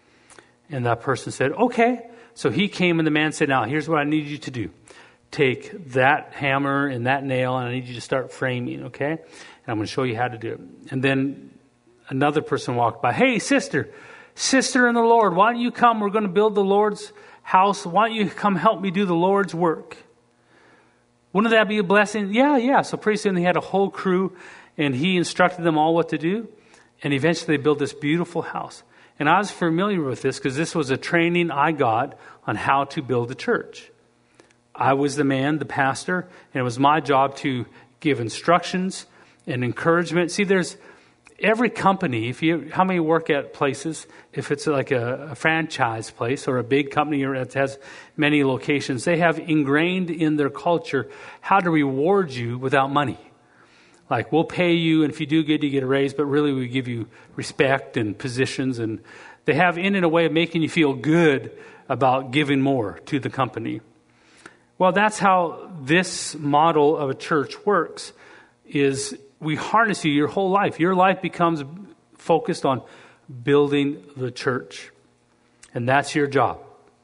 And that person said, okay. So he came, and the man said, now, here's what I need you to do. Take that hammer and that nail, and I need you to start framing, okay? And I'm going to show you how to do it. And then another person walked by. Hey, sister, sister in the Lord, why don't you come? We're going to build the Lord's house. Why don't you come help me do the Lord's work? Wouldn't that be a blessing? Yeah, yeah. So pretty soon they had a whole crew, and he instructed them all what to do. And eventually they built this beautiful house. And I was familiar with this because this was a training I got on how to build a church. I was the man, the pastor, and it was my job to give instructions and encouragement. See, there's every company, if you, how many work at places, if it's like a, a franchise place or a big company that has many locations, they have ingrained in their culture how to reward you without money. Like, we'll pay you, and if you do good, you get a raise, but really we give you respect and positions. And they have in it a way of making you feel good about giving more to the company. Well, that's how this model of a church works, is we harness you your whole life. Your life becomes focused on building the church. And that's your job.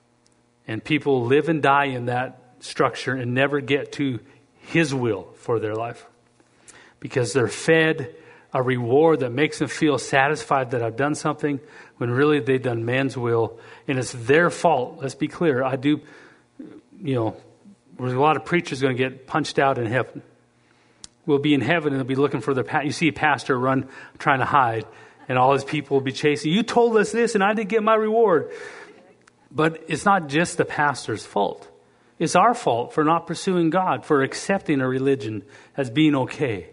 And people live and die in that structure and never get to His will for their life. Because they're fed a reward that makes them feel satisfied that I've done something, when really they've done man's will. And it's their fault. Let's be clear. I do, you know, there's a lot of preachers going to get punched out in heaven. We'll be in heaven and they'll be looking for their, pa- you see a pastor run trying to hide, and all his people will be chasing. You told us this and I didn't get my reward. But it's not just the pastor's fault. It's our fault for not pursuing God, for accepting a religion as being okay.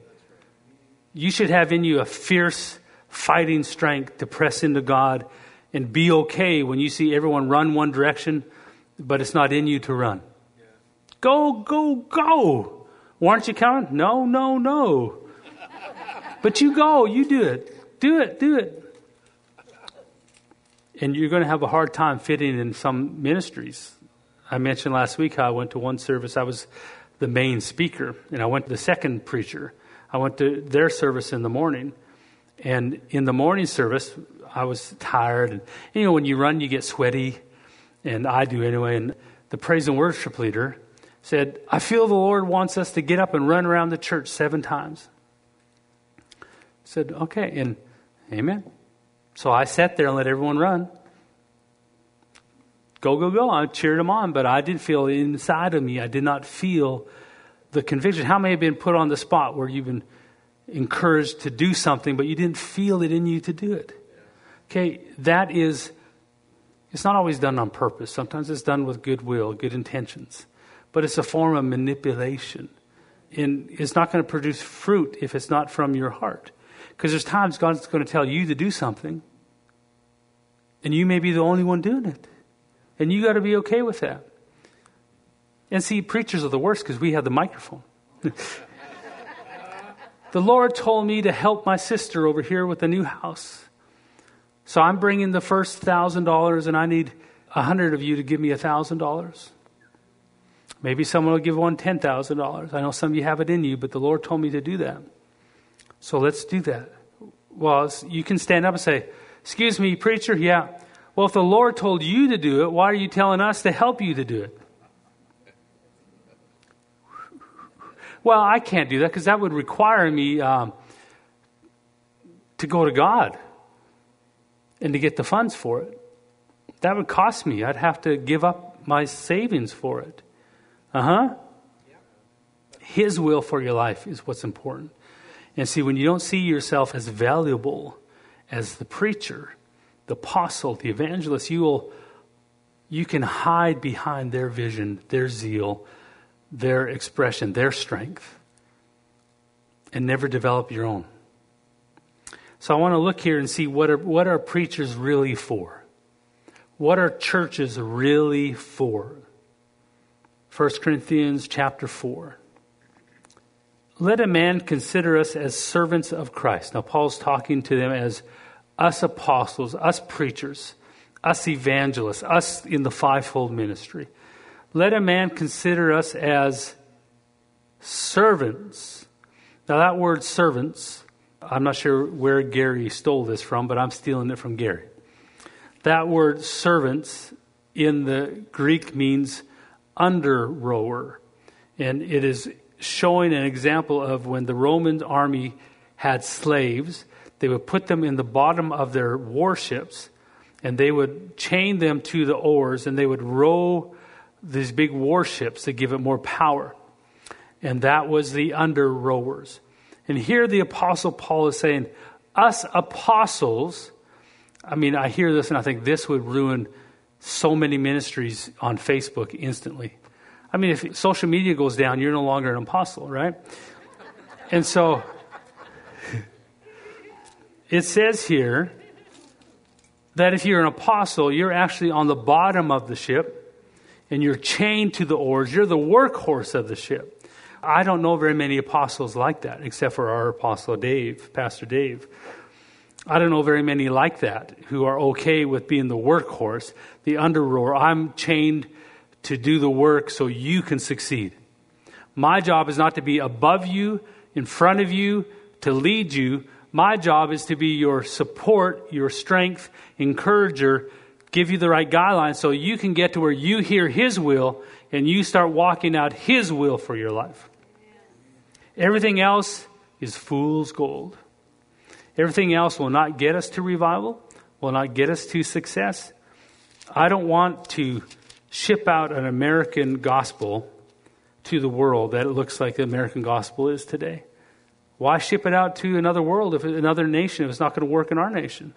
You should have in you a fierce fighting strength to press into God and be okay when you see everyone run one direction, but it's not in you to run. Yeah. Go, go, go. Aren't you coming? No, no, no. But you go, you do it. Do it, do it. And you're going to have a hard time fitting in some ministries. I mentioned last week how I went to one service. I was the main speaker, and I went to the second preacher. I went to their service in the morning, and in the morning service, I was tired. And, you know, when you run, you get sweaty, and I do anyway. And the praise and worship leader said, I feel the Lord wants us to get up and run around the church seven times. I said, okay, and amen. So I sat there and let everyone run. Go, go, go. I cheered them on, but I did feel inside of me, I did not feel the conviction. How many have been put on the spot where you've been encouraged to do something, but you didn't feel it in you to do it? Okay, that is, it's not always done on purpose. Sometimes it's done with goodwill, good intentions. but it's a form of manipulation. And it's not going to produce fruit if it's not from your heart. Because there's times God's going to tell you to do something, and you may be the only one doing it. And you got to be okay with that. And see, preachers are the worst because we have the microphone. The Lord told me to help my sister over here with the new house. So I'm bringing the first one thousand dollars, and I need a hundred of you to give me one thousand dollars. Maybe someone will give one ten thousand dollars. I know some of you have it in you, but the Lord told me to do that. So let's do that. Well, you can stand up and say, excuse me, preacher, yeah. Well, if the Lord told you to do it, why are you telling us to help you to do it? Well, I can't do that because that would require me um, to go to God and to get the funds for it. That would cost me. I'd have to give up my savings for it. Uh-huh. His will for your life is what's important. And see, when you don't see yourself as valuable as the preacher, the apostle, the evangelist, you will, you can hide behind their vision, their zeal, their expression, their strength, and never develop your own. So I want to look here and see what are what are preachers really for? What are churches really for? First Corinthians chapter four. Let a man consider us as servants of Christ. Now Paul's talking to them as us apostles, us preachers, us evangelists, us in the fivefold ministry. Let a man consider us as servants. Now that word servants, I'm not sure where Gary stole this from, but I'm stealing it from Gary. That word servants in the Greek means under rower. And it is showing an example of when the Roman army had slaves, they would put them in the bottom of their warships, and they would chain them to the oars, and they would row these big warships to give it more power. And that was the under rowers. And here the Apostle Paul is saying, us apostles, I mean, I hear this and I think this would ruin so many ministries on Facebook instantly. I mean, if social media goes down, you're no longer an apostle, right? And so it says here that if you're an apostle, you're actually on the bottom of the ship and you're chained to the oars. You're the workhorse of the ship. I don't know very many apostles like that, except for our apostle Dave, Pastor Dave. I don't know very many like that who are okay with being the workhorse, the under rower. I'm chained to do the work so you can succeed. My job is not to be above you, in front of you, to lead you. My job is to be your support, your strength, encourager, give you the right guidelines so you can get to where you hear His will and you start walking out His will for your life. Everything else is fool's gold. Everything else will not get us to revival, will not get us to success. I don't want to ship out an American gospel to the world that it looks like the American gospel is today. Why ship it out to another world, if another nation, if it's not going to work in our nation?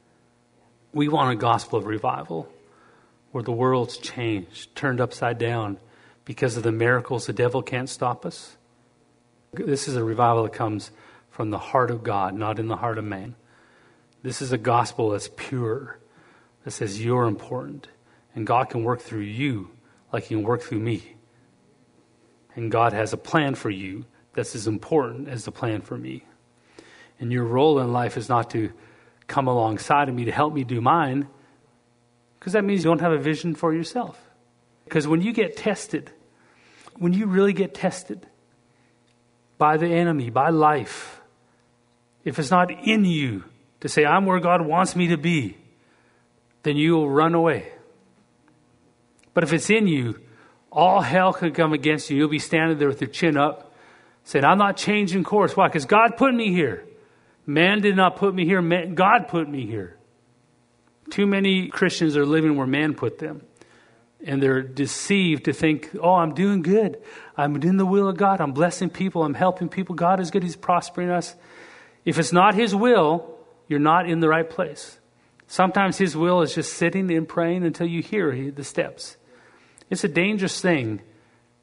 We want a gospel of revival where the world's changed, turned upside down because of the miracles. The devil can't stop us. This is a revival that comes from the heart of God, not in the heart of man. This is a gospel that's pure, that says you're important, and God can work through you like He can work through me. And God has a plan for you that's as important as the plan for me. And your role in life is not to come alongside of me to help me do mine, because that means you don't have a vision for yourself. Because when you get tested, when you really get tested by the enemy, by life, if it's not in you to say, I'm where God wants me to be, then you will run away. But if it's in you, all hell could come against you. You'll be standing there with your chin up, saying, I'm not changing course. Why? Because God put me here. Man did not put me here. Man, God put me here. Too many Christians are living where man put them. And they're deceived to think, oh, I'm doing good. I'm in the will of God. I'm blessing people. I'm helping people. God is good. He's prospering us. If it's not His will, you're not in the right place. Sometimes His will is just sitting and praying until you hear the steps. It's a dangerous thing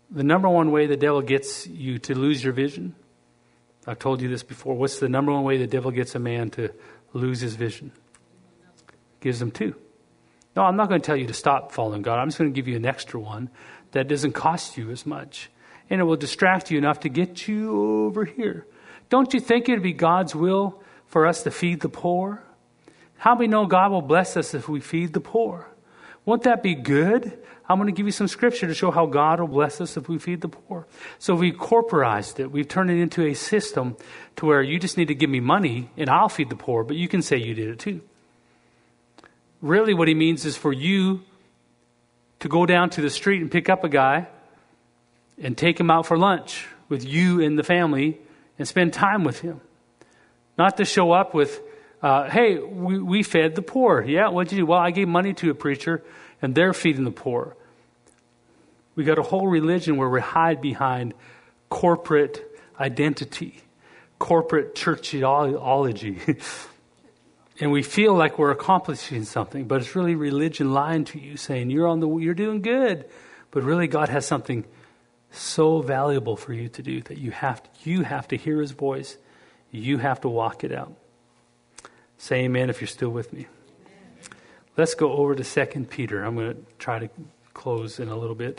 The number one way the devil gets you to lose your vision, I've told you this before, what's the number one way the devil gets a man to lose his vision? Gives him two. No, I'm not going to tell you to stop following God. I'm just going to give you an extra one that doesn't cost you as much. And it will distract you enough to get you over here. Don't you think it would be God's will for us to feed the poor? How do we know God will bless us if we feed the poor? Won't that be good? I'm going to give you some scripture to show how God will bless us if we feed the poor. So we've corporatized it. We've turned it into a system to where you just need to give me money and I'll feed the poor, but you can say you did it too. Really what he means is for you to go down to the street and pick up a guy and take him out for lunch with you and the family and spend time with him. Not to show up with, uh, hey, we, we fed the poor. Yeah, what'd you do? Well, I gave money to a preacher and they're feeding the poor. We got a whole religion where we hide behind corporate identity, corporate churchology. And we feel like we're accomplishing something, but it's really religion lying to you, saying you're on the, you're doing good, but really God has something so valuable for you to do that you have to, you have to hear his voice. You have to walk it out. Say amen if you're still with me. Amen. Let's go over to Second Peter. I'm going to try to close in a little bit.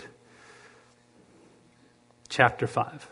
Chapter five.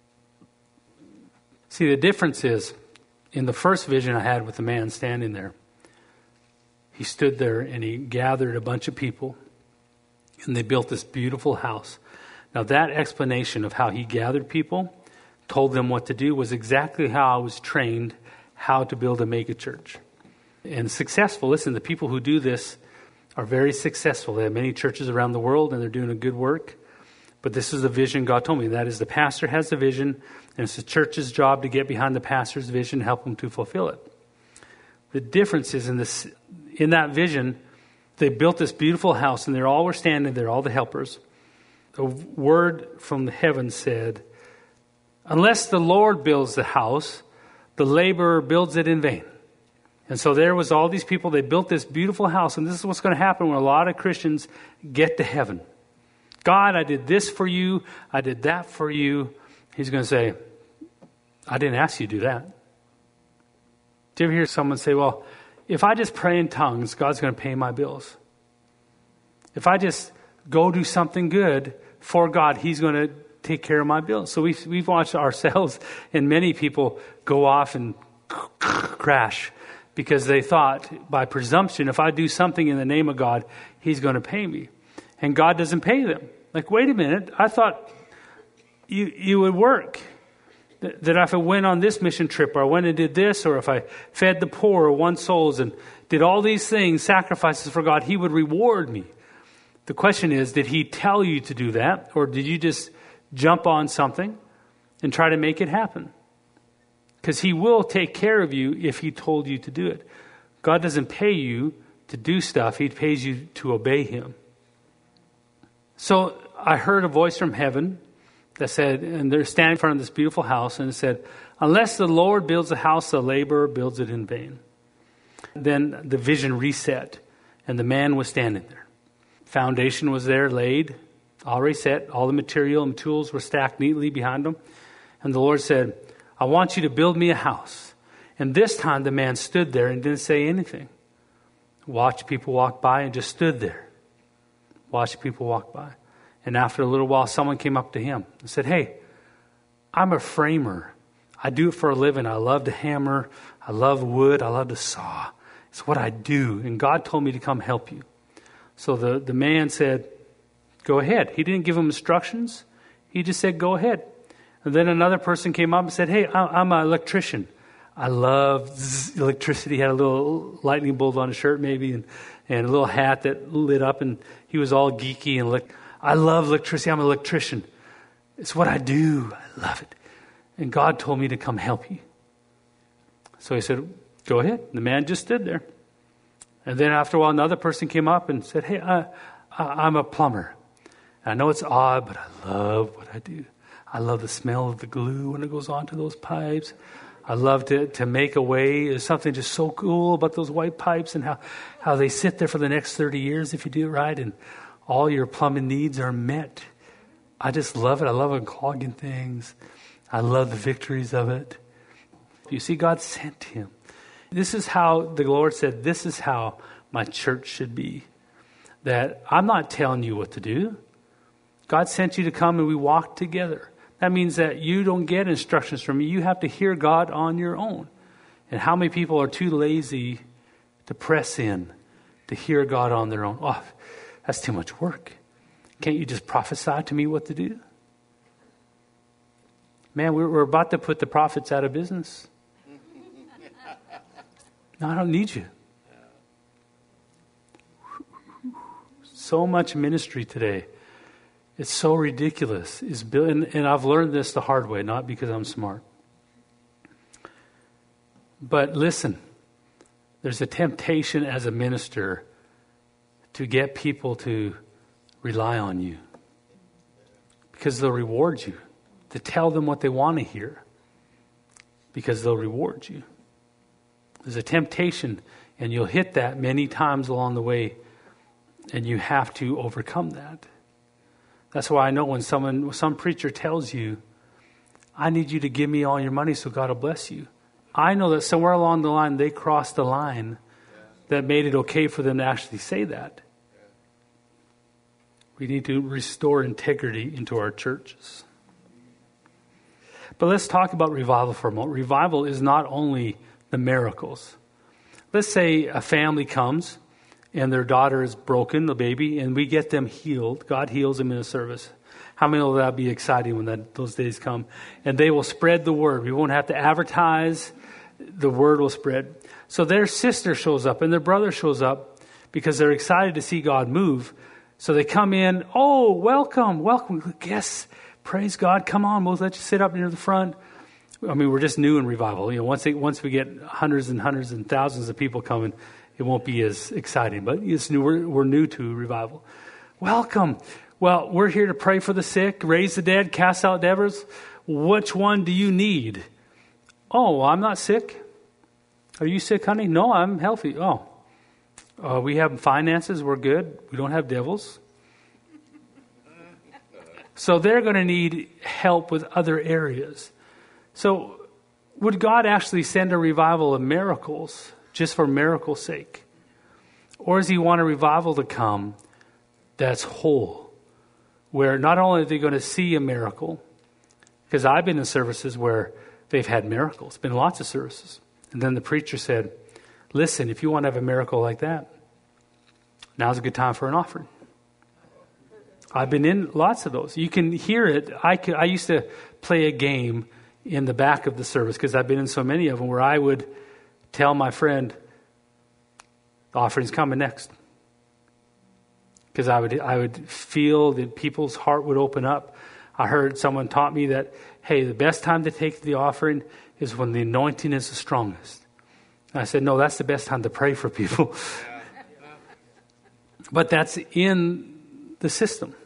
See, the difference is, in the first vision I had with the man standing there, he stood there and he gathered a bunch of people and they built this beautiful house. Now that explanation of how he gathered people, told them what to do, was exactly how I was trained how to build a mega church. And successful, listen, the people who do this are very successful. They have many churches around the world and they're doing a good work. But this is the vision God told me. That is, the pastor has the vision, and it's the church's job to get behind the pastor's vision and help him to fulfill it. The difference is in this, in that vision, they built this beautiful house, and they all were standing there, all the helpers. A word from the heaven said, unless the Lord builds the house, the laborer builds it in vain. And so there was all these people, they built this beautiful house, and this is what's going to happen when a lot of Christians get to heaven. God, I did this for you. I did that for you. He's going to say, I didn't ask you to do that. Do you ever hear someone say, well, if I just pray in tongues, God's going to pay my bills. If I just go do something good for God, he's going to take care of my bills. So we've, we've watched ourselves and many people go off and crash because they thought by presumption, if I do something in the name of God, he's going to pay me. And God doesn't pay them. Like, wait a minute, I thought you you would work. That, that if I went on this mission trip, or I went and did this, or if I fed the poor or won souls and did all these things, sacrifices for God, he would reward me. The question is, did he tell you to do that? Or did you just jump on something and try to make it happen? Because he will take care of you if he told you to do it. God doesn't pay you to do stuff. He pays you to obey him. So I heard a voice from heaven that said, and they're standing in front of this beautiful house, and it said, unless the Lord builds a house, the laborer builds it in vain. Then the vision reset, and the man was standing there. Foundation was there laid, already set. All the material and tools were stacked neatly behind him. And the Lord said, I want you to build me a house. And this time the man stood there and didn't say anything. Watched people walk by and just stood there. Watched people walk by. And after a little while, someone came up to him and said, hey, I'm a framer. I do it for a living. I love to hammer. I love wood. I love to saw. It's what I do. And God told me to come help you. So the, the man said, go ahead. He didn't give him instructions. He just said, go ahead. And then another person came up and said, hey, I'm an electrician. I love zzz, electricity. He had a little lightning bolt on his shirt maybe, and, and a little hat that lit up, and he was all geeky. And elect- I love electricity. I'm an electrician. It's what I do. I love it. And God told me to come help you. So he said, go ahead. And the man just stood there. And then after a while, another person came up and said, hey, I, I, I'm a plumber. And I know it's odd, but I love what I do. I love the smell of the glue when it goes onto those pipes. I love to, to make a way. There's something just so cool about those white pipes and how, how they sit there for the next thirty years if you do it right, and all your plumbing needs are met. I just love it. I love unclogging things. I love the victories of it. You see, God sent him. This is how the Lord said, this is how my church should be. That I'm not telling you what to do. God sent you to come and we walk together. That means that you don't get instructions from me. You have to hear God on your own. And how many people are too lazy to press in to hear God on their own? Oh, that's too much work. Can't you just prophesy to me what to do? Man, we're, we're about to put the prophets out of business. No, I don't need you. So much ministry today. It's so ridiculous. It's built, and, and I've learned this the hard way, not because I'm smart. But listen, there's a temptation as a minister to get people to rely on you because they'll reward you, to tell them what they want to hear because they'll reward you. There's a temptation, and you'll hit that many times along the way, and you have to overcome that. That's why I know when someone, some preacher tells you, I need you to give me all your money so God will bless you. I know that somewhere along the line, they crossed the line that made it okay for them to actually say that. We need to restore integrity into our churches. But let's talk about revival for a moment. Revival is not only the miracles. Let's say a family comes and their daughter is broken, the baby, and we get them healed. God heals them in a service. How many will that be exciting when that, those days come? And they will spread the word. We won't have to advertise. The word will spread. So their sister shows up and their brother shows up because they're excited to see God move. So they come in. Oh, welcome, welcome. Yes, praise God. Come on, we'll let you sit up near the front. I mean, we're just new in revival. You know, once they, once we get hundreds and hundreds and thousands of people coming, it won't be as exciting. But it's new. We're, we're new to revival. Welcome. Well, we're here to pray for the sick, raise the dead, cast out devils. Which one do you need? Oh, I'm not sick. Are you sick, honey? No, I'm healthy. Oh, uh, we have finances. We're good. We don't have devils. So they're going to need help with other areas. So would God actually send a revival of miracles just for miracle's sake? Or does he want a revival to come that's whole, where not only are they going to see a miracle, because I've been in services where they've had miracles, been lots of services. And then the preacher said, listen, if you want to have a miracle like that, now's a good time for an offering. I've been in lots of those. You can hear it. I, could, I used to play a game in the back of the service because I've been in so many of them where I would tell my friend, the offering's coming next. Because I would, I would feel that people's heart would open up. I heard someone taught me that, hey, the best time to take the offering is when the anointing is the strongest. And I said, no, that's the best time to pray for people. But that's in the system.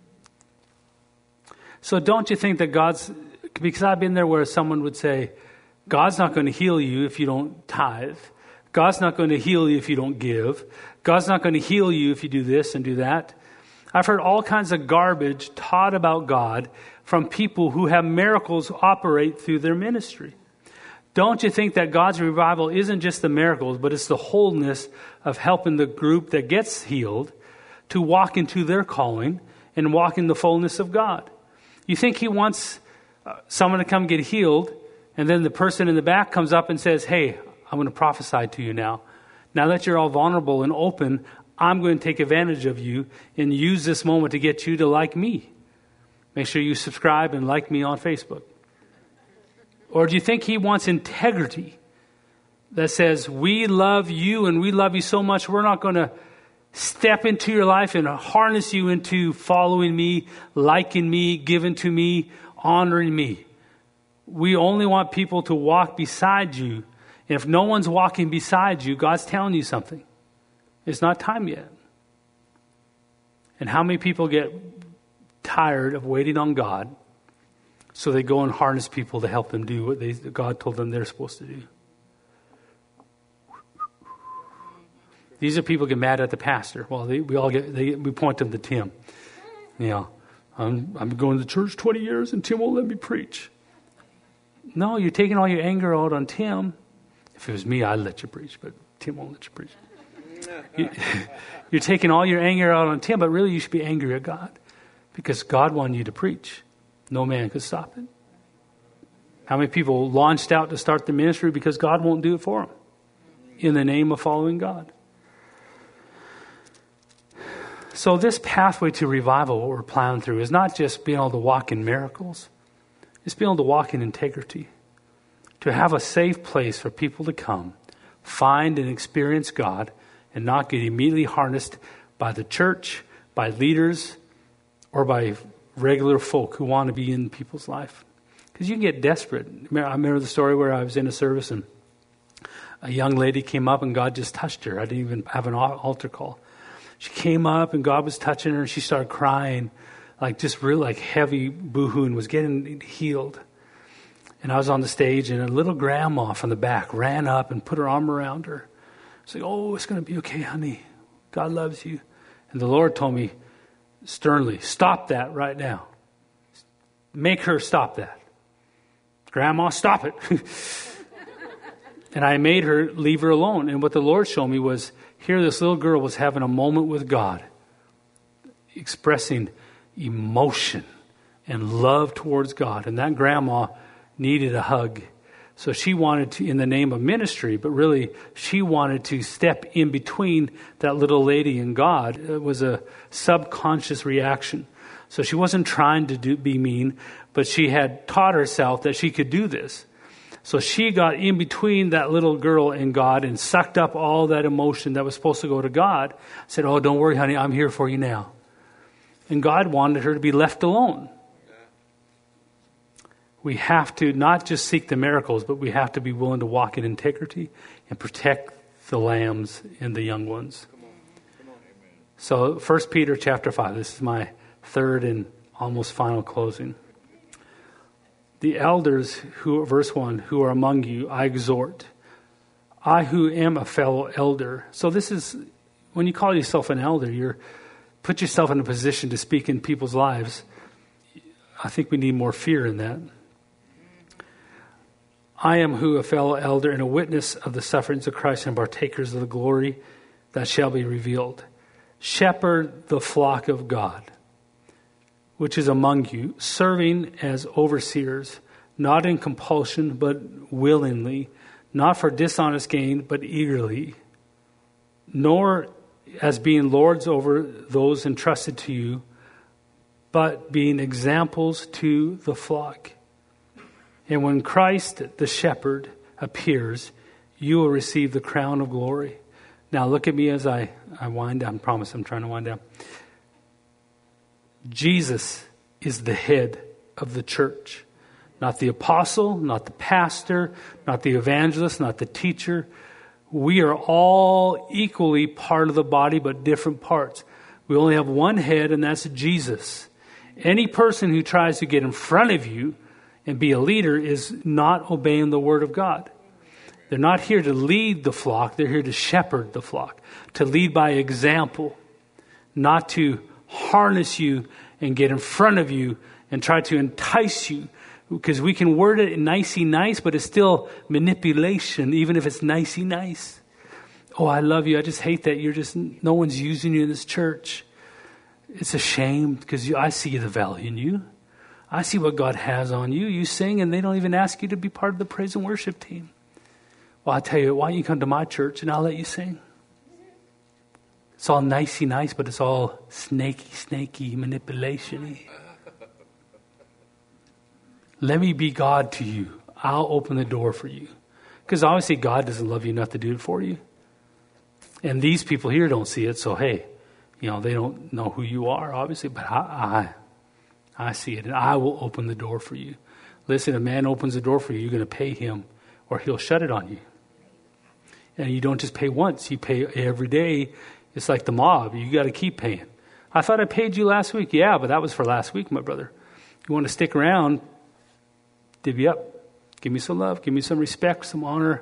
So don't you think that God's, because I've been there where someone would say, God's not going to heal you if you don't tithe. God's not going to heal you if you don't give. God's not going to heal you if you do this and do that. I've heard all kinds of garbage taught about God from people who have miracles operate through their ministry. Don't you think that God's revival isn't just the miracles, but it's the wholeness of helping the group that gets healed to walk into their calling and walk in the fullness of God? You think he wants uh, someone to come get healed, and then the person in the back comes up and says, hey, I'm going to prophesy to you now. Now that you're all vulnerable and open, I'm going to take advantage of you and use this moment to get you to like me. Make sure you subscribe and like me on Facebook. Or do you think he wants integrity that says, we love you and we love you so much, we're not going to step into your life and harness you into following me, liking me, giving to me, honoring me. We only want people to walk beside you. And if no one's walking beside you, God's telling you something. It's not time yet. And how many people get tired of waiting on God, so they go and harness people to help them do what they, God told them they're supposed to do? These are people who get mad at the pastor. Well, they, we all get, they, we point them to Tim. You know, I'm, I'm going to church twenty years and Tim won't let me preach. No, you're taking all your anger out on Tim. If it was me, I'd let you preach, but Tim won't let you preach. You, you're taking all your anger out on Tim, but really you should be angry at God because God wanted you to preach. No man could stop it. How many people launched out to start the ministry because God won't do it for them in the name of following God? So this pathway to revival, what we're plowing through, is not just being able to walk in miracles. It's being able to walk in integrity. To have a safe place for people to come, find and experience God, and not get immediately harnessed by the church, by leaders, or by regular folk who want to be in people's life. Because you can get desperate. I remember the story where I was in a service and a young lady came up and God just touched her. I didn't even have an altar call. She came up and God was touching her and she started crying, like just real like heavy boohoo, and was getting healed. And I was on the stage and a little grandma from the back ran up and put her arm around her. It's like, oh, it's going to be okay, honey. God loves you. And the Lord told me sternly, stop that right now. Make her stop that. Grandma, stop it. And I made her leave her alone. And what the Lord showed me was, here this little girl was having a moment with God, expressing emotion and love towards God. And that grandma needed a hug. So she wanted to, in the name of ministry, but really she wanted to step in between that little lady and God. It was a subconscious reaction. So she wasn't trying to do, be mean, but she had taught herself that she could do this. So she got in between that little girl and God and sucked up all that emotion that was supposed to go to God. Said, oh, don't worry, honey, I'm here for you now. And God wanted her to be left alone. We have to not just seek the miracles, but we have to be willing to walk in integrity and protect the lambs and the young ones. Come on. Come on. So First Peter chapter five, this is my third and almost final closing. The elders who, verse one, who are among you, I exhort. I who am a fellow elder. So this is, when you call yourself an elder, you're put yourself in a position to speak in people's lives. I think we need more fear in that. I am who a fellow elder and a witness of the sufferings of Christ and partakers of the glory that shall be revealed. Shepherd the flock of God, which is among you, serving as overseers, not in compulsion, but willingly, not for dishonest gain, but eagerly, nor as being lords over those entrusted to you, but being examples to the flock. And when Christ, the shepherd, appears, you will receive the crown of glory. Now look at me as I, I wind down. I promise I'm trying to wind down. Jesus is the head of the church. Not the apostle, not the pastor, not the evangelist, not the teacher. We are all equally part of the body, but different parts. We only have one head, and that's Jesus. Any person who tries to get in front of you and be a leader is not obeying the word of God. They're not here to lead the flock. They're here to shepherd the flock, to lead by example, not to harness you and get in front of you and try to entice you. Because we can word it nicey nice, but it's still manipulation, even if it's nicey nice. Oh, I love you. I just hate that you're just, no one's using you in this church. It's a shame because I see the value in you. I see what God has on you. You sing and they don't even ask you to be part of the praise and worship team. Well, I tell you, why don't you come to my church and I'll let you sing? It's all nicey nice, but it's all snaky, snaky, manipulation-y. Let me be God to you. I'll open the door for you. Because obviously God doesn't love you enough to do it for you. And these people here don't see it, so hey, you know, they don't know who you are, obviously, but I, I, I see it, and I will open the door for you. Listen, if a man opens the door for you, you're going to pay him, or he'll shut it on you. And you don't just pay once, you pay every day. It's like the mob. You got to keep paying. I thought I paid you last week. Yeah, but that was for last week, my brother. You want to stick around, divvy up. Give me some love. Give me some respect, some honor.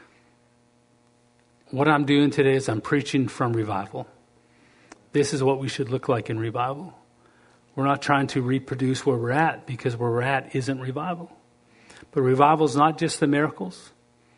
What I'm doing today is I'm preaching from revival. This is what we should look like in revival. We're not trying to reproduce where we're at, because where we're at isn't revival. But revival is not just the miracles.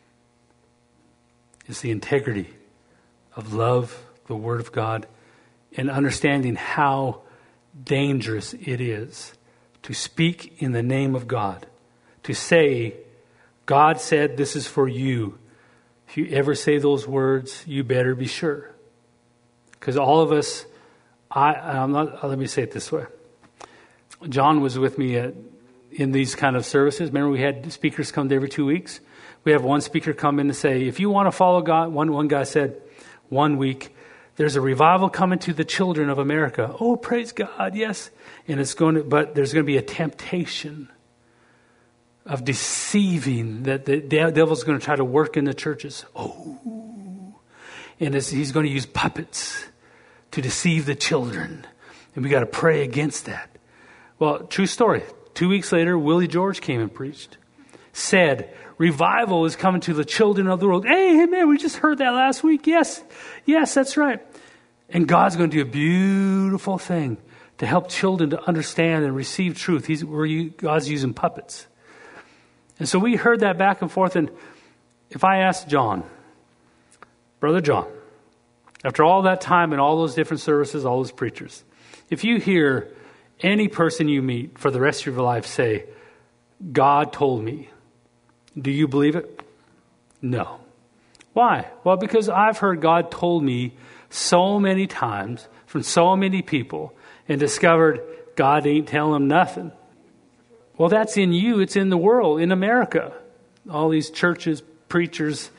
It's the integrity of love, the Word of God, and understanding how dangerous it is to speak in the name of God. To say, God said this is for you. If you ever say those words, you better be sure. Because all of us, I, I'm not, let me say it this way. John was with me at, in these kind of services. Remember, we had speakers come every two weeks. We have one speaker come in and say, if you want to follow God, one, one guy said one week, there's a revival coming to the children of America. Oh, praise God, yes. And it's going to, but there's going to be a temptation of deceiving, that the devil's going to try to work in the churches. Oh, and it's, he's going to use puppets to deceive the children. And we got to pray against that. Well, true story. Two weeks later, Willie George came and preached. Said, revival is coming to the children of the world. Hey, hey, man, we just heard that last week. Yes, yes, that's right. And God's going to do a beautiful thing to help children to understand and receive truth. He's, we're, God's using puppets. And so we heard that back and forth. And if I asked John, Brother John, after all that time and all those different services, all those preachers, if you hear any person you meet for the rest of your life say, God told me, do you believe it? No. Why? Well, because I've heard God told me so many times from so many people and discovered God ain't telling them nothing. Well, that's in you. It's in the world, in America. All these churches, preachers.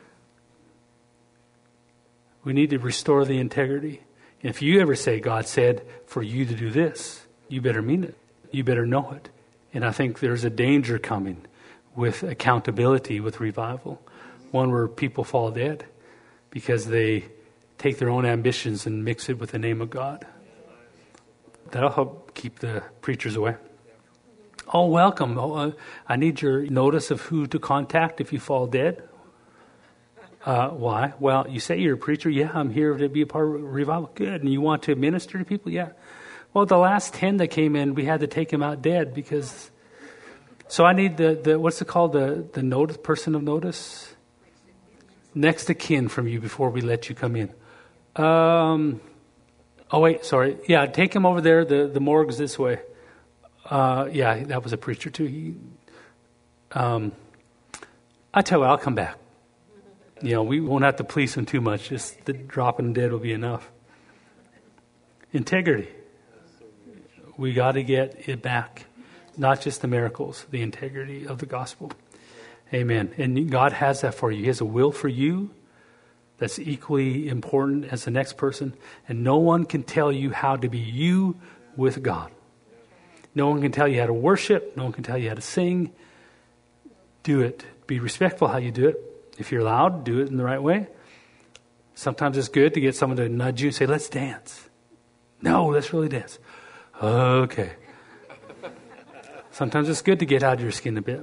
We need to restore the integrity. And if you ever say God said for you to do this, you better mean it. You better know it. And I think there's a danger coming with accountability, with revival. One where people fall dead because they take their own ambitions and mix it with the name of God. That'll help keep the preachers away. Oh, welcome. Oh, uh, I need your notice of who to contact if you fall dead. Uh, why? Well, you say you're a preacher. Yeah, I'm here to be a part of revival. Good. And you want to minister to people? Yeah. Well, the last ten that came in, we had to take them out dead because... So I need the, the what's it called, the, the notice, person of notice? Next of kin from you before we let you come in. Um, oh, wait, sorry. Yeah, take him over there. The, the morgue's this way. Uh, yeah, that was a preacher too. He, um, I tell you what, I'll come back. You know, we won't have to police him too much. Just the dropping dead will be enough. Integrity. We got to get it back. Not just the miracles, the integrity of the gospel. Amen. And God has that for you. He has a will for you that's equally important as the next person. And no one can tell you how to be you with God. No one can tell you how to worship. No one can tell you how to sing. Do it. Be respectful how you do it. If you're allowed, do it in the right way. Sometimes it's good to get someone to nudge you and say, let's dance. No, let's really dance. Okay. Sometimes it's good to get out of your skin a bit.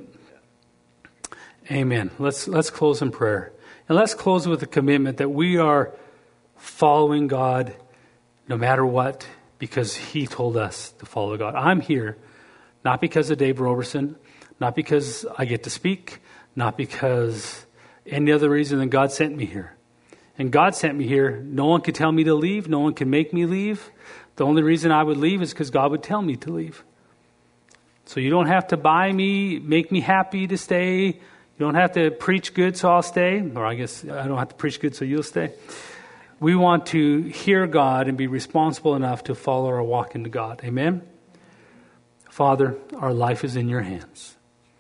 Amen. Let's let's close in prayer. And let's close with a commitment that we are following God no matter what, because He told us to follow God. I'm here not because of Dave Roberson, not because I get to speak, not because any other reason than God sent me here. And God sent me here. No one can tell me to leave. No one can make me leave. The only reason I would leave is because God would tell me to leave. So you don't have to buy me, make me happy to stay. You don't have to preach good so I'll stay. Or I guess I don't have to preach good so you'll stay. We want to hear God and be responsible enough to follow our walk into God. Amen? Father, our life is in your hands.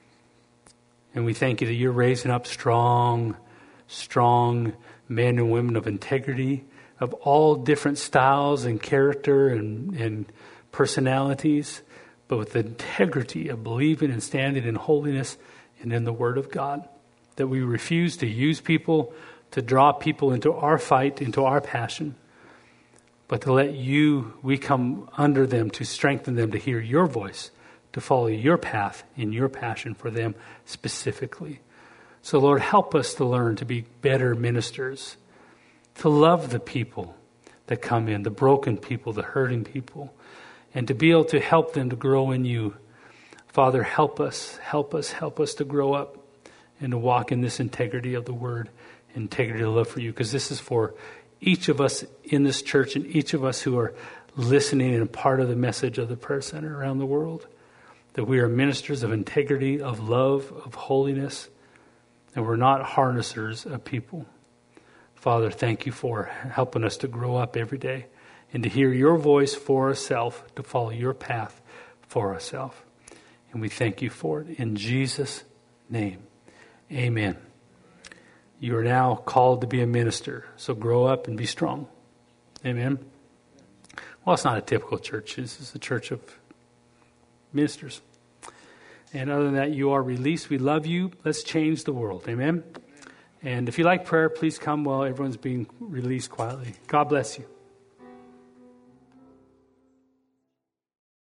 And we thank you that you're raising up strong, strong men and women of integrity, of all different styles and character and, and personalities, but with the integrity of believing and standing in holiness and in the Word of God. That we refuse to use people to draw people into our fight, into our passion, but to let you, we come under them to strengthen them to hear your voice, to follow your path in your passion for them specifically. So Lord, help us to learn to be better ministers, to love the people that come in, the broken people, the hurting people, and to be able to help them to grow in you. Father, help us, help us, help us to grow up and to walk in this integrity of the word, integrity of love for you, because this is for each of us in this church and each of us who are listening and part of the message of the prayer center around the world, that we are ministers of integrity, of love, of holiness, and we're not harnessers of people. Father, thank you for helping us to grow up every day and to hear your voice for ourselves, to follow your path for ourselves. And we thank you for it. In Jesus' name, amen. You are now called to be a minister, so grow up and be strong. Amen. Well, it's not a typical church. This is a church of ministers. And other than that, you are released. We love you. Let's change the world. Amen. And if you like prayer, please come while everyone's being released quietly. God bless you.